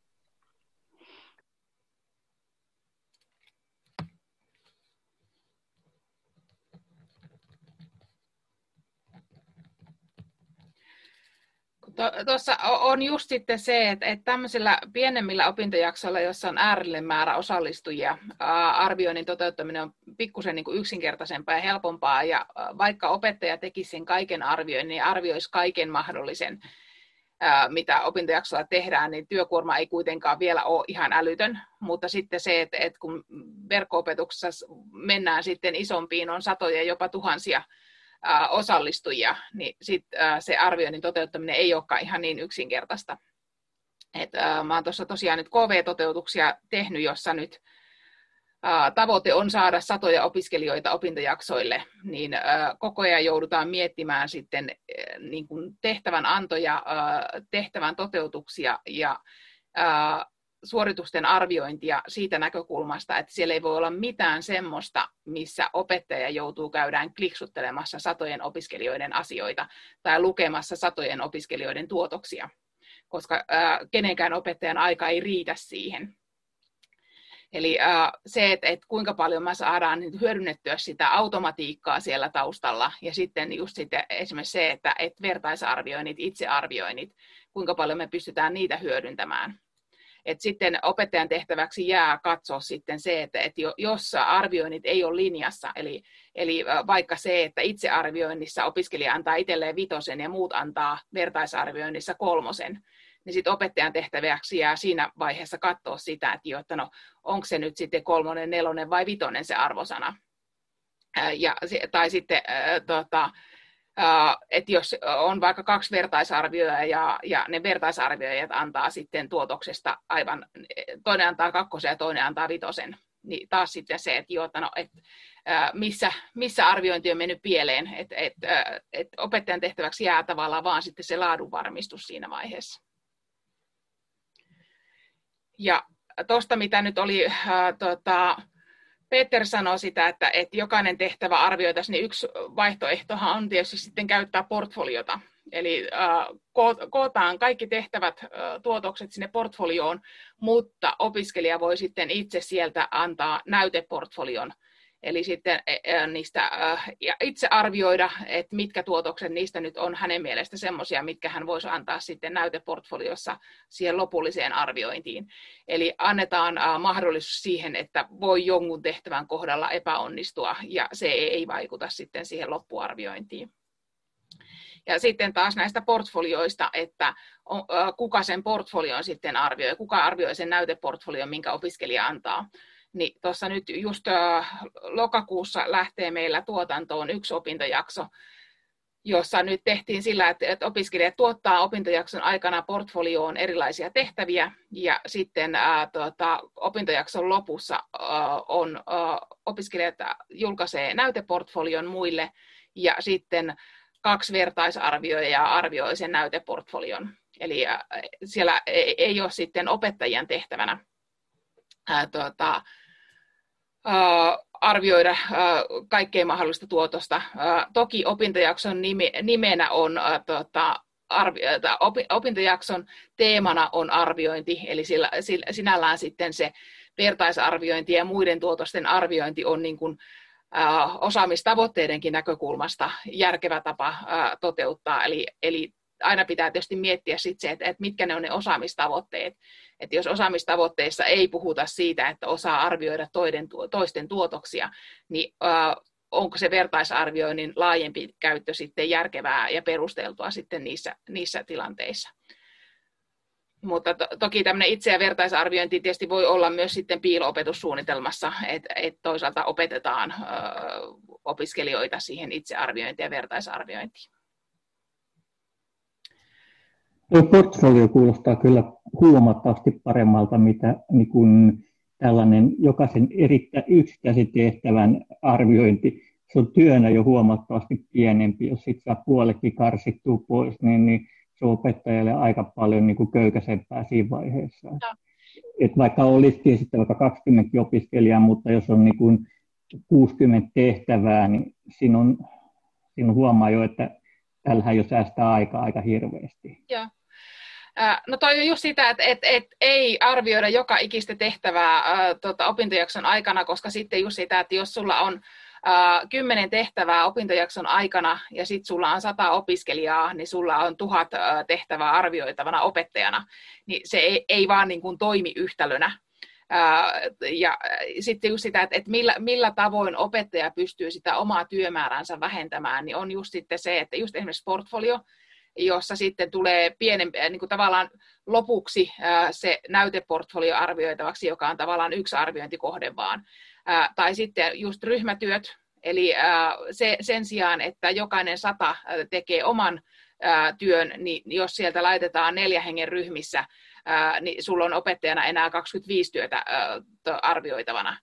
Tuossa on just sitten se, että tämmöisillä pienemmillä opintojaksoilla, jossa on äärellinen määrä osallistujia, arvioinnin toteuttaminen on pikkusen niin kuin yksinkertaisempaa ja helpompaa, ja vaikka opettaja tekisi sen kaiken arvioinnin, niin arvioisi kaiken mahdollisen, mitä opintojaksolla tehdään, niin työkuorma ei kuitenkaan vielä ole ihan älytön, mutta sitten se, että kun verkko-opetuksessa mennään sitten isompiin, on satoja, jopa tuhansia osallistujia, niin sit, se arvioinnin toteuttaminen ei olekaan ihan niin yksinkertaista. Mä oon tuossa tosiaan nyt KV-toteutuksia tehnyt, jossa nyt tavoite on saada satoja opiskelijoita opintojaksoille, niin koko ajan joudutaan miettimään sitten niin kuin tehtävän antoja, tehtävän toteutuksia ja suoritusten arviointia siitä näkökulmasta, että siellä ei voi olla mitään semmoista, missä opettaja joutuu käydään kliksuttelemassa satojen opiskelijoiden asioita tai lukemassa satojen opiskelijoiden tuotoksia, koska kenenkään opettajan aika ei riitä siihen. Eli se, että kuinka paljon me saadaan hyödynnettyä sitä automatiikkaa siellä taustalla, ja sitten just sitten esimerkiksi se, että vertaisarvioinnit, itsearvioinnit, kuinka paljon me pystytään niitä hyödyntämään. Et sitten opettajan tehtäväksi jää katsoa sitten se, että jos arvioinnit ei ole linjassa, eli vaikka se, että itsearvioinnissa opiskelija antaa itselleen 5 ja muut antaa vertaisarvioinnissa 3, niin sitten opettajan tehtäväksi jää siinä vaiheessa katsoa sitä, että no, onko se nyt sitten 3, 4 vai 5 se arvosana. Tai sitten, että jos on vaikka 2 vertaisarvioijaa ja ne vertaisarvioijat antaa sitten tuotoksesta aivan, toinen antaa 2 ja toinen antaa 5, niin taas sitten se, että missä arviointi on mennyt pieleen, että opettajan tehtäväksi jää tavallaan vaan sitten se laadunvarmistus siinä vaiheessa. Ja tuosta, mitä nyt oli, Peter sanoi sitä, että jokainen tehtävä arvioitaisiin, niin yksi vaihtoehtohan on tietysti sitten käyttää portfoliota. Eli kootaan kaikki tehtävät tuotokset sinne portfolioon, mutta opiskelija voi sitten itse sieltä antaa näyteportfolion. Eli sitten niistä itse arvioida, että mitkä tuotokset niistä nyt on hänen mielestä semmoisia, mitkä hän voisi antaa sitten näyteportfoliossa siihen lopulliseen arviointiin. Eli annetaan mahdollisuus siihen, että voi jonkun tehtävän kohdalla epäonnistua, ja se ei vaikuta sitten siihen loppuarviointiin. Ja sitten taas näistä portfolioista, että kuka sen portfolion sitten arvioi, kuka arvioi sen näyteportfolion, minkä opiskelija antaa. Niin tuossa nyt just lokakuussa lähtee meillä tuotantoon 1 opintojakso, jossa nyt tehtiin sillä, että opiskelijat tuottaa opintojakson aikana portfolioon erilaisia tehtäviä, ja sitten opintojakson lopussa opiskelijat julkaisee näyteportfolion muille, ja sitten 2 vertaisarvioijaa arvioi sen näyteportfolion. Eli siellä ei ole sitten opettajien tehtävänä arvioida kaikkea mahdollista tuotosta. Toki opintojakson nimenä on, opintojakson teemana on arviointi, eli sinällään sitten se vertaisarviointi ja muiden tuotosten arviointi on niin kuin osaamistavoitteidenkin näkökulmasta järkevä tapa toteuttaa. Eli aina pitää tietysti miettiä sit se, että mitkä ne on ne osaamistavoitteet. Että jos osaamistavoitteissa ei puhuta siitä, että osaa arvioida toisten tuotoksia, niin onko se vertaisarvioinnin laajempi käyttö sitten järkevää ja perusteltua sitten niissä tilanteissa. Mutta toki tämmöinen itse- ja vertaisarviointi tietysti voi olla myös sitten piilo-opetussuunnitelmassa, että toisaalta opetetaan opiskelijoita siihen itsearviointiin ja vertaisarviointiin. Tuo portfolio kuulostaa kyllä huomattavasti paremmalta, mitä niin kuin tällainen jokaisen yksittäisen tehtävän arviointi. Se on työnä jo huomattavasti pienempi. Jos sitten saa puoletkin karsittua pois, niin se on opettajalle aika paljon niin kuin köykäisempää siinä vaiheessa. Et vaikka olisikin sitten vaikka 20 opiskelijaa, mutta jos on niin kuin 60 tehtävää, niin siinä huomaa jo, että tällähän jo säästää aikaa aika hirveästi. Joo. No toi on just sitä, että ei arvioida joka ikistä tehtävää opintojakson aikana, koska sitten just sitä, että jos sulla on 10 tehtävää opintojakson aikana ja sitten sulla on 100 opiskelijaa, niin sulla on 1000 tehtävää arvioitavana opettajana, niin se ei vaan niin kuin toimi yhtälönä. Ja sitten just sitä, että millä tavoin opettaja pystyy sitä omaa työmääränsä vähentämään, niin on just sitten se, että just esimerkiksi portfolio, jossa sitten tulee niin kuin tavallaan lopuksi se näyteportfolio arvioitavaksi, joka on tavallaan yksi arviointikohde vaan. Tai sitten just ryhmätyöt, eli sen sijaan, että jokainen 100 tekee oman työn, niin jos sieltä laitetaan 4 hengen ryhmissä, niin sulla on opettajana enää 25 työtä arvioitavana.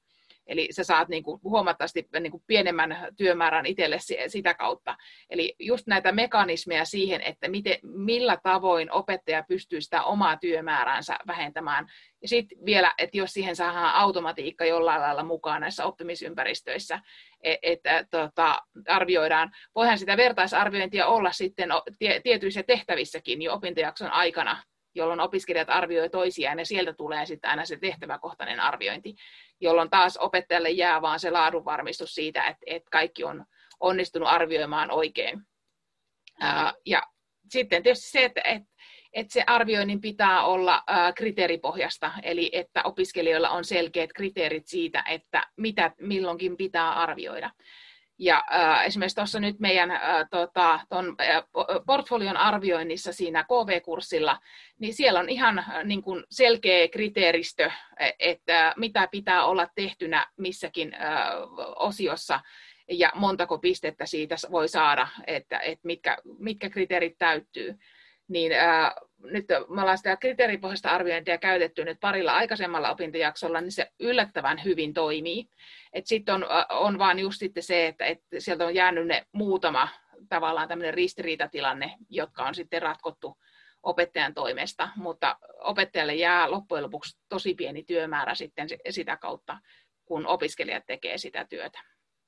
Eli sä saat niin kuin huomattavasti niin kuin pienemmän työmäärän itselle sitä kautta. Eli just näitä mekanismeja siihen, että millä tavoin opettaja pystyy sitä omaa työmääränsä vähentämään. Ja sitten vielä, että jos siihen saadaan automatiikka jollain lailla mukaan näissä oppimisympäristöissä, että arvioidaan, voihan sitä vertaisarviointia olla sitten tietyissä tehtävissäkin jo opintojakson aikana, jolloin opiskelijat arvioi toisiaan ja sieltä tulee sitten aina se tehtäväkohtainen arviointi, jolloin taas opettajalle jää vaan se laadunvarmistus siitä, että kaikki on onnistunut arvioimaan oikein. Ja sitten tietysti se, että se arvioinnin pitää olla kriteeripohjasta, eli että opiskelijoilla on selkeät kriteerit siitä, että mitä milloinkin pitää arvioida. Ja esimerkiksi tuossa nyt meidän portfolion arvioinnissa siinä KV-kurssilla, niin siellä on ihan niin kuin selkeä kriteeristö, että mitä pitää olla tehtynä missäkin osiossa ja montako pistettä siitä voi saada, että mitkä kriteerit täyttyy. Niin nyt me ollaan sitä kriteeripohjaista arviointia käytetty nyt parilla aikaisemmalla opintojaksolla, niin se yllättävän hyvin toimii. Sitten on vaan just sitten se, että sieltä on jäänyt ne muutama tavallaan tämmöinen ristiriitatilanne, jotka on sitten ratkottu opettajan toimesta, mutta opettajalle jää loppujen lopuksi tosi pieni työmäärä sitten sitä kautta, kun opiskelijat tekee sitä työtä.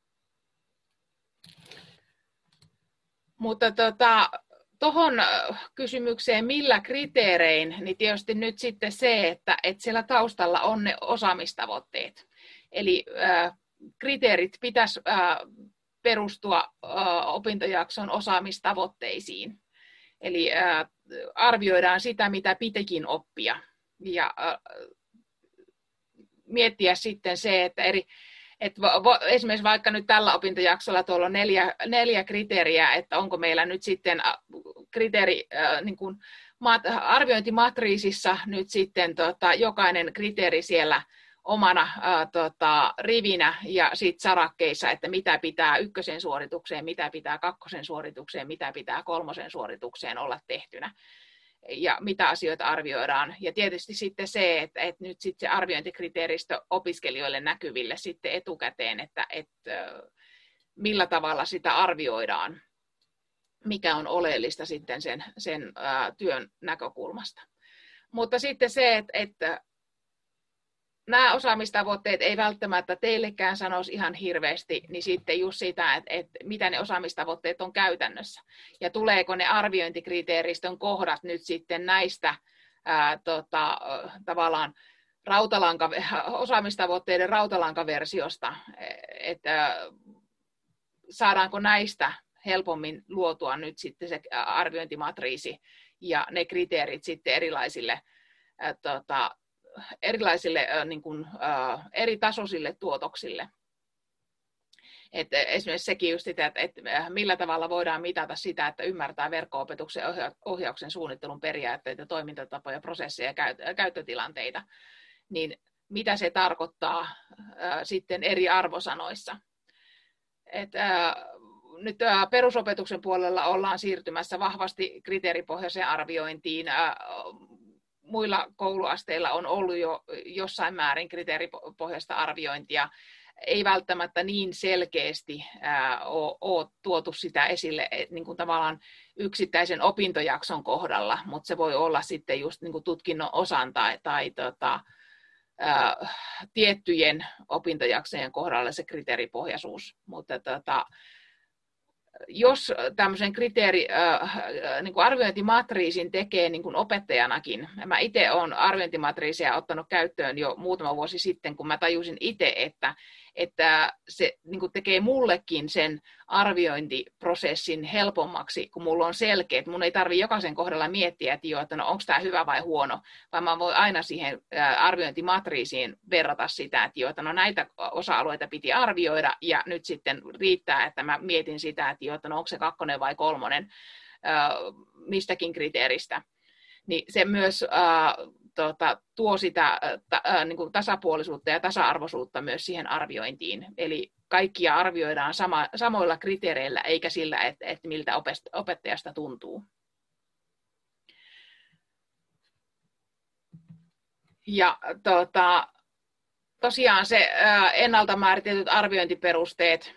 Mutta tuohon kysymykseen, millä kriteerein, niin tietysti nyt sitten se, että siellä taustalla on ne osaamistavoitteet. Eli kriteerit pitäisi perustua opintojakson osaamistavoitteisiin. Eli arvioidaan sitä, mitä pitikin oppia. Ja miettiä sitten se, että esimerkiksi vaikka nyt tällä opintojaksolla tuolla on neljä kriteeriä, että onko meillä nyt sitten kriteeri, niin kuin arviointimatriisissa nyt sitten jokainen kriteeri siellä omana rivinä ja sitten sarakkeissa, että mitä pitää ykkösen suoritukseen, mitä pitää kakkosen suoritukseen, mitä pitää kolmosen suoritukseen olla tehtynä ja mitä asioita arvioidaan. Ja tietysti sitten se, että nyt sitten se arviointikriteeristö opiskelijoille näkyville sitten etukäteen, että millä tavalla sitä arvioidaan, mikä on oleellista sitten sen työn näkökulmasta. Mutta sitten se, että nämä osaamistavoitteet ei välttämättä teillekään sanoisi ihan hirveästi, niin sitten just sitä, että mitä ne osaamistavoitteet on käytännössä. Ja tuleeko ne arviointikriteeristön kohdat nyt sitten näistä tavallaan osaamistavoitteiden rautalankaversiosta, että saadaanko näistä helpommin luotua nyt sitten se arviointimatriisi ja ne kriteerit sitten erilaisille niin kuin, eri tasoisille tuotoksille. Että esimerkiksi sekin just sitä, että millä tavalla voidaan mitata sitä, että ymmärtää verkko-opetuksen ohjauksen suunnittelun periaatteita, toimintatapoja, prosesseja ja käyttötilanteita, niin mitä se tarkoittaa sitten eri arvosanoissa. Nyt perusopetuksen puolella ollaan siirtymässä vahvasti kriteeripohjaiseen arviointiin. Muilla kouluasteilla on ollut jo jossain määrin kriteeripohjaista arviointia. Ei välttämättä niin selkeästi ole tuotu sitä esille niin kuin tavallaan yksittäisen opintojakson kohdalla, mutta se voi olla sitten just niin kuin tutkinnon osan tai tiettyjen opintojaksojen kohdalla se kriteeripohjaisuus. Mutta jos tämmöisen niin kuin arviointimatriisin tekee niin kuin opettajanakin, mä itse olen arviointimatriisia ottanut käyttöön jo muutama vuosi sitten, kun mä tajusin itse, että se niin kuin tekee mullekin sen arviointiprosessin helpommaksi, kun mulla on selkeä, että mun ei tarvitse jokaisen kohdalla miettiä, että no, onko tämä hyvä vai huono, vaan mä voin aina siihen arviointimatriisiin verrata sitä, että no, näitä osa-alueita piti arvioida, ja nyt sitten riittää, että mä mietin sitä, että no, onko se 2 vai 3 mistäkin kriteeristä. Niin se myös tuo sitä niin kuin tasapuolisuutta ja tasa-arvoisuutta myös siihen arviointiin. Eli kaikkia arvioidaan samoilla kriteereillä, eikä sillä, että miltä opettajasta tuntuu. Ja tosiaan se ennalta määritellyt arviointiperusteet,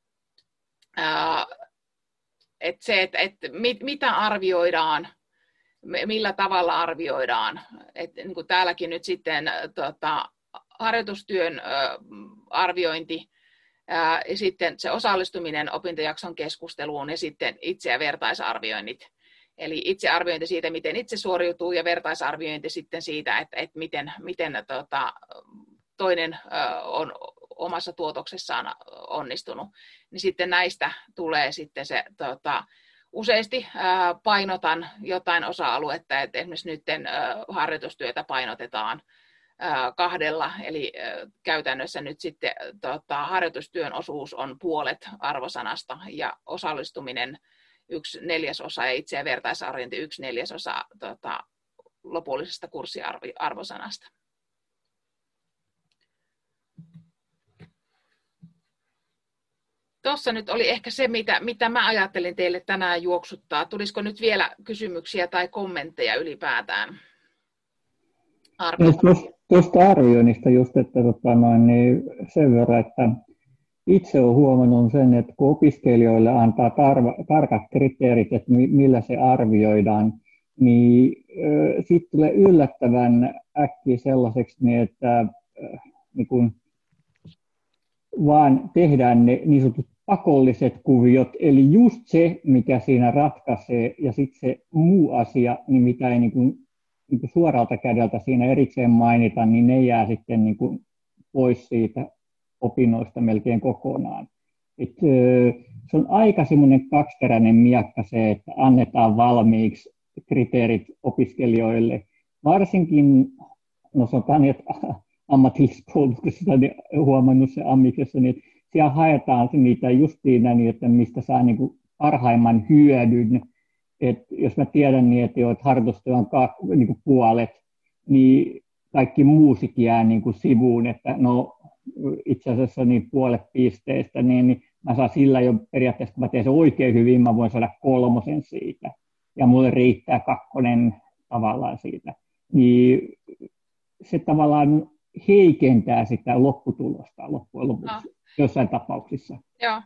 että se, että mitä arvioidaan, millä tavalla arvioidaan. Että niin kuin täälläkin nyt sitten harjoitustyön arviointi, ja sitten se osallistuminen opintojakson keskusteluun ja sitten itse- ja vertaisarvioinnit. Eli itsearviointi siitä, miten itse suoriutuu, ja vertaisarviointi sitten siitä, että miten toinen on omassa tuotoksessaan onnistunut. Niin sitten näistä tulee sitten se, useasti painotan jotain osa-aluetta, että esimerkiksi nyt harjoitustyötä painotetaan 2, eli käytännössä nyt sitten harjoitustyön osuus on puolet arvosanasta ja osallistuminen 1/4 ja itse- ja vertaisarviointi 1/4 lopullisesta kurssiarvosanasta. Tuossa nyt oli ehkä se, mitä mä ajattelin teille tänään juoksuttaa. Tulisiko nyt vielä kysymyksiä tai kommentteja ylipäätään? Tuosta arvioinnista just, että niin sen verran, että itse olen huomannut sen, että kun opiskelijoille antaa tarkat kriteerit, että millä se arvioidaan, niin siitä tulee yllättävän äkkiä sellaiseksi, että niin kun vaan tehdään ne niin sanotut pakolliset kuviot, eli just se, mikä siinä ratkaisee, ja sitten se muu asia, niin mitä ei niin kuin suoralta kädeltä siinä erikseen mainita, niin ne jää sitten niin kuin pois siitä opinnoista melkein kokonaan. Se on aika semmoinen kaksiteräinen miekka se, että annetaan valmiiksi kriteerit opiskelijoille. Varsinkin, no sanotaan, että ammatillisessa koulutuksessa niin huomannut se amiksessa, niin siellä haetaan niitä justiin niin, että mistä saa niin kuin parhaimman hyödyn. Et jos mä tiedän niin, että harjoitustyö on niin kuin puolet, niin kaikki muusikin jää niin kuin sivuun, että no itse asiassa niin puolet pisteistä, niin mä saan sillä jo periaatteessa, kun mä teen se oikein hyvin, mä voin saada 3 siitä. Ja mulle riittää 2 tavallaan siitä. Niin se tavallaan heikentää sitä lopputulosta loppujen lopuksi jossain tapauksissa. Joo.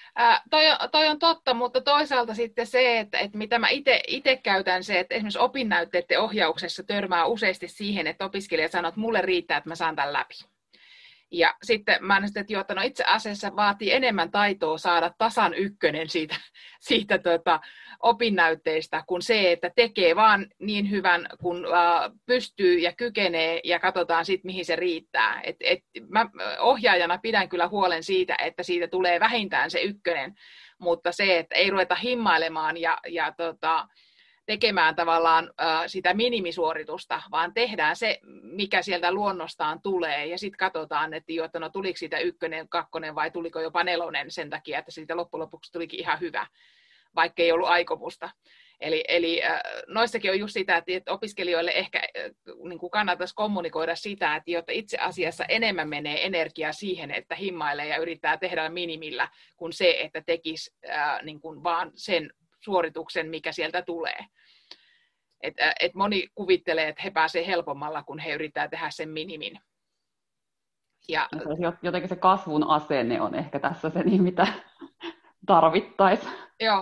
Toi on totta, mutta toisaalta sitten se, että mitä mä itse käytän se, että esimerkiksi opinnäytteiden ohjauksessa törmää useasti siihen, että opiskelija sanoo, että mulle riittää, että mä saan tämän läpi. Ja sitten mä annan sitten, että itse asiassa vaatii enemmän taitoa saada tasan 1 siitä opinnäytteistä kuin se, että tekee vaan niin hyvän, kun pystyy ja kykenee ja katsotaan sitten, mihin se riittää. Mä ohjaajana pidän kyllä huolen siitä, että siitä tulee vähintään se 1, mutta se, että ei ruveta himmailemaan ja tekemään tavallaan sitä minimisuoritusta, vaan tehdään se, mikä sieltä luonnostaan tulee, ja sitten katsotaan, että no tuliko siitä 1, 2 vai tuliko jopa 4 sen takia, että siitä loppujen lopuksi tulikin ihan hyvä, vaikka ei ollut aikomusta. Eli noissakin on just sitä, että opiskelijoille ehkä niin kuin kannattaisi kommunikoida sitä, että jotta itse asiassa enemmän menee energiaa siihen, että himmailee ja yrittää tehdä minimillä, kuin se, että tekisi niin kuin vaan sen suorituksen, mikä sieltä tulee. Et moni kuvittelee, että he pääsevät helpommalla, kun he yrittää tehdä sen minimin. Ja jotenkin se kasvun asenne on ehkä tässä se, niin mitä tarvittaisiin. Joo,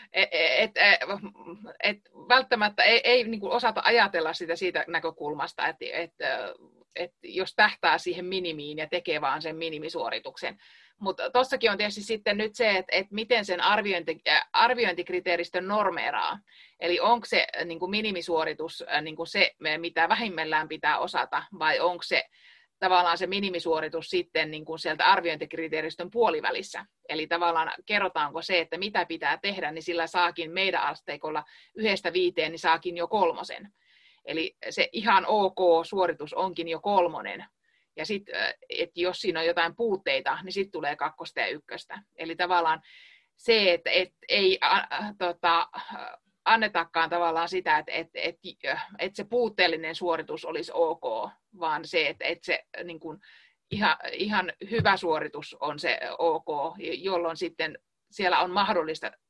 välttämättä ei niin kuin osata ajatella sitä siitä näkökulmasta, että jos tähtää siihen minimiin ja tekee vaan sen minimisuorituksen. Mutta tuossakin on tietysti sitten nyt se, että miten sen arviointikriteeristön normeeraa. Eli onko se niin kuin minimisuoritus niin kuin se, mitä vähimmällään pitää osata, vai onko se tavallaan se minimisuoritus sitten niin kuin sieltä arviointikriteeristön puolivälissä. Eli tavallaan kerrotaanko se, että mitä pitää tehdä, niin sillä saakin meidän asteikolla 1-5, niin saakin jo 3. Eli se ihan ok suoritus onkin jo 3. Ja sitten, että jos siinä on jotain puutteita, niin sitten tulee 2 ja 1. Eli tavallaan se, että ei annetakaan tavallaan sitä, että se puutteellinen suoritus olisi ok, vaan se, että se niin kuin ihan hyvä suoritus on se ok, jolloin sitten siellä on mahdollista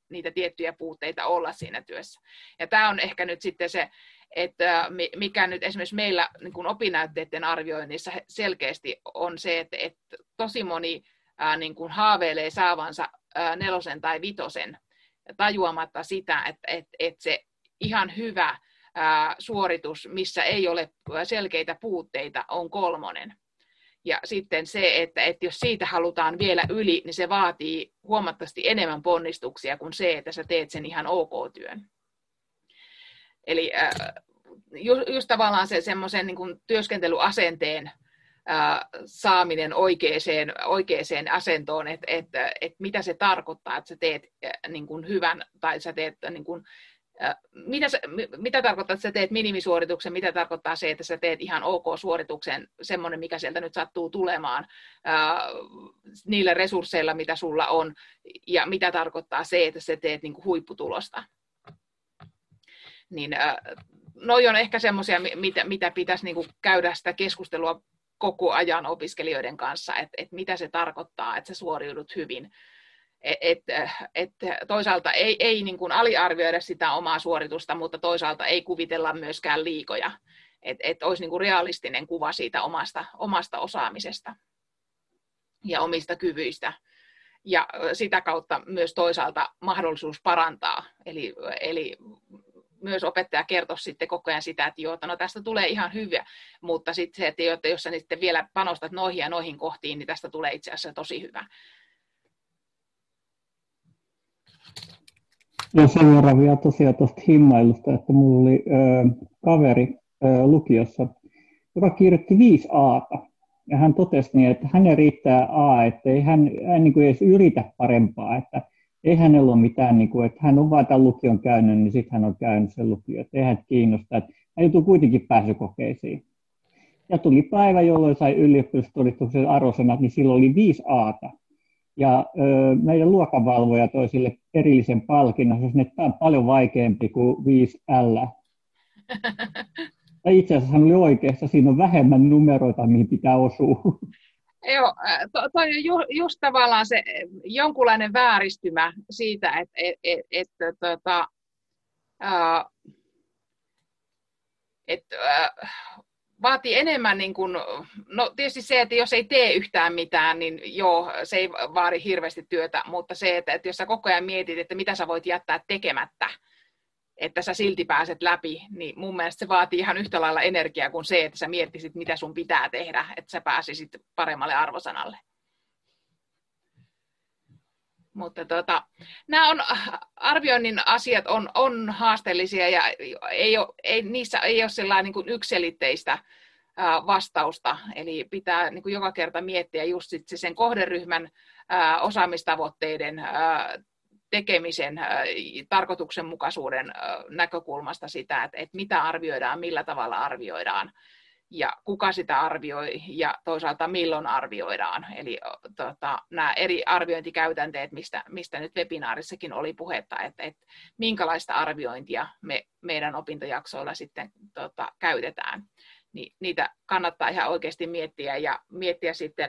niitä tiettyjä puutteita olla siinä työssä. Ja tämä on ehkä nyt sitten se, että mikä nyt esimerkiksi meillä niin kuin opinnäytteiden arvioinnissa selkeästi on se, että tosi moni niin kuin haaveilee saavansa 4 tai 5 tajuamatta sitä, että se ihan hyvä suoritus, missä ei ole selkeitä puutteita, on 3. Ja sitten se, että jos siitä halutaan vielä yli, niin se vaatii huomattavasti enemmän ponnistuksia kuin se, että sä teet sen ihan ok-työn. Eli just tavallaan se semmoisen niin kuin työskentelyasenteen saaminen oikeaan asentoon, että mitä se tarkoittaa, että sä teet niin kuin hyvän, tai sä teet niin kuin, mitä tarkoittaa, että sä teet minimisuorituksen, mitä tarkoittaa se, että sä teet ihan ok-suorituksen, semmoinen, mikä sieltä nyt sattuu tulemaan niillä resursseilla, mitä sulla on, ja mitä tarkoittaa se, että sä teet niin kuin huipputulosta. Niin, noi on ehkä semmoisia, mitä pitäisi niin kuin käydä sitä keskustelua koko ajan opiskelijoiden kanssa, että mitä se tarkoittaa, että sä suoriudut hyvin. Toisaalta ei niin kuin aliarvioida sitä omaa suoritusta, mutta toisaalta ei kuvitella myöskään liikoja. Että olisi niin kuin realistinen kuva siitä omasta osaamisesta ja omista kyvyistä. Ja sitä kautta myös toisaalta mahdollisuus parantaa. Eli myös opettaja kertoo sitten koko ajan sitä, että joo, no tästä tulee ihan hyvä, mutta sitten se, että jos sä sitten vielä panostat noihin ja noihin kohtiin, niin tästä tulee itse asiassa tosi hyvä. Ja sen verran vielä tosiaan tuosta himmailusta, että mulla oli kaveri lukiossa, joka kirjoitti 5 A:ta. Ja hän totesi niin, että hänen riittää A, että ei hän niin kuin edes yritä parempaa, että ei hänellä ole mitään, niin kuin, että hän on vain tämän lukion käynyt, niin sitten hän on käynyt sen lukion, että ei hän kiinnosta, että hän joutuu kuitenkin pääsykokeisiin. Ja tuli päivä, jolloin sai ylioppilastodistuksen arvosanat, niin silloin oli 5 A:ta. Ja meidän luokanvalvoja toi sille erillisen palkinnon, että tämä on paljon vaikeampi kuin 5 L. Ja itse asiassa hän oli oikeassa, siinä on vähemmän numeroita, mihin pitää osua. Joo, toi on just tavallaan se jonkunlainen vääristymä siitä, että vaatii enemmän, niin kuin, no tietysti se, että jos ei tee yhtään mitään, niin joo, se ei vaadi hirveästi työtä, mutta se, että jos sä koko ajan mietit, että mitä sä voit jättää tekemättä, että sä silti pääset läpi, niin mun mielestä se vaatii ihan yhtä lailla energiaa kuin se, että sä miettisit, mitä sun pitää tehdä, että sä pääsisit paremmalle arvosanalle. Mutta nämä arvioinnin asiat on haasteellisia ja niissä ei ole sellainen niin kuin yksiselitteistä vastausta. Eli pitää niin kuin joka kerta miettiä just sen kohderyhmän osaamistavoitteiden tekemisen tarkoituksenmukaisuuden näkökulmasta sitä, että mitä arvioidaan, millä tavalla arvioidaan ja kuka sitä arvioi ja toisaalta milloin arvioidaan. Eli nämä eri arviointikäytänteet, mistä nyt webinaarissakin oli puhetta, että minkälaista arviointia me meidän opintojaksoilla sitten käytetään. Niin niitä kannattaa ihan oikeasti miettiä ja miettiä sitten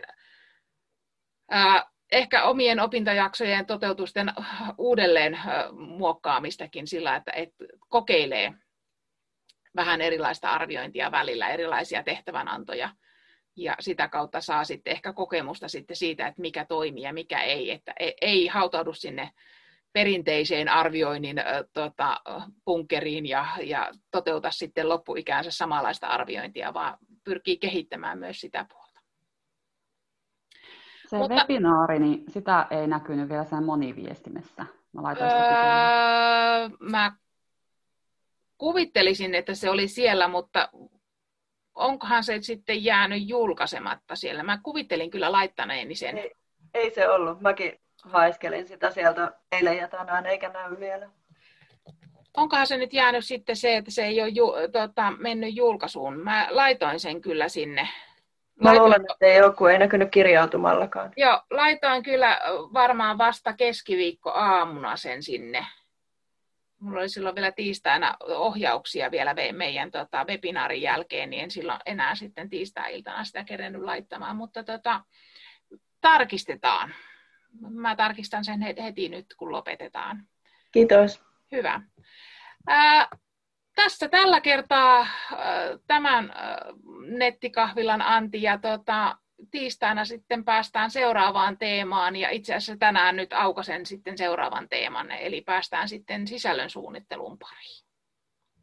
ehkä omien opintojaksojen toteutusten uudelleen muokkaamistakin sillä, että kokeilee vähän erilaista arviointia välillä, erilaisia tehtävänantoja, ja sitä kautta saa sitten ehkä kokemusta sitten siitä, että mikä toimii ja mikä ei, että ei hautaudu sinne perinteiseen arvioinnin bunkkeriin ja toteuta sitten loppuikäänsä samanlaista arviointia, vaan pyrkii kehittämään myös sitä puolta. Se webinaari, niin sitä ei näkynyt vielä sen moniviestimessä. Mä laitoin sitä mä kuvittelisin, että se oli siellä, mutta onkohan se sitten jäänyt julkaisematta siellä? Mä kuvittelin kyllä laittaneeni sen. Ei se ollut. Mäkin haiskelin sitä sieltä eilen ja tänään, eikä näy vielä. Onkohan se nyt jäänyt sitten se, että se ei ole mennyt julkaisuun? Mä laitoin sen kyllä sinne. Mä luulen, että ei ole, kun ei näkynyt kirjautumallakaan. Joo, laitoin kyllä varmaan vasta keskiviikkoaamuna sen sinne. Mulla oli silloin vielä tiistaina ohjauksia vielä meidän webinaarin jälkeen, niin en silloin enää sitten tiistai-iltana sitä kerennyt laittamaan, mutta tarkistetaan. Mä tarkistan sen heti nyt, kun lopetetaan. Kiitos. Hyvä. Tässä tällä kertaa tämän nettikahvilan anti ja tiistaina sitten päästään seuraavaan teemaan ja itse asiassa tänään nyt aukaisen sitten seuraavan teeman, eli päästään sitten sisällön suunnittelun pariin.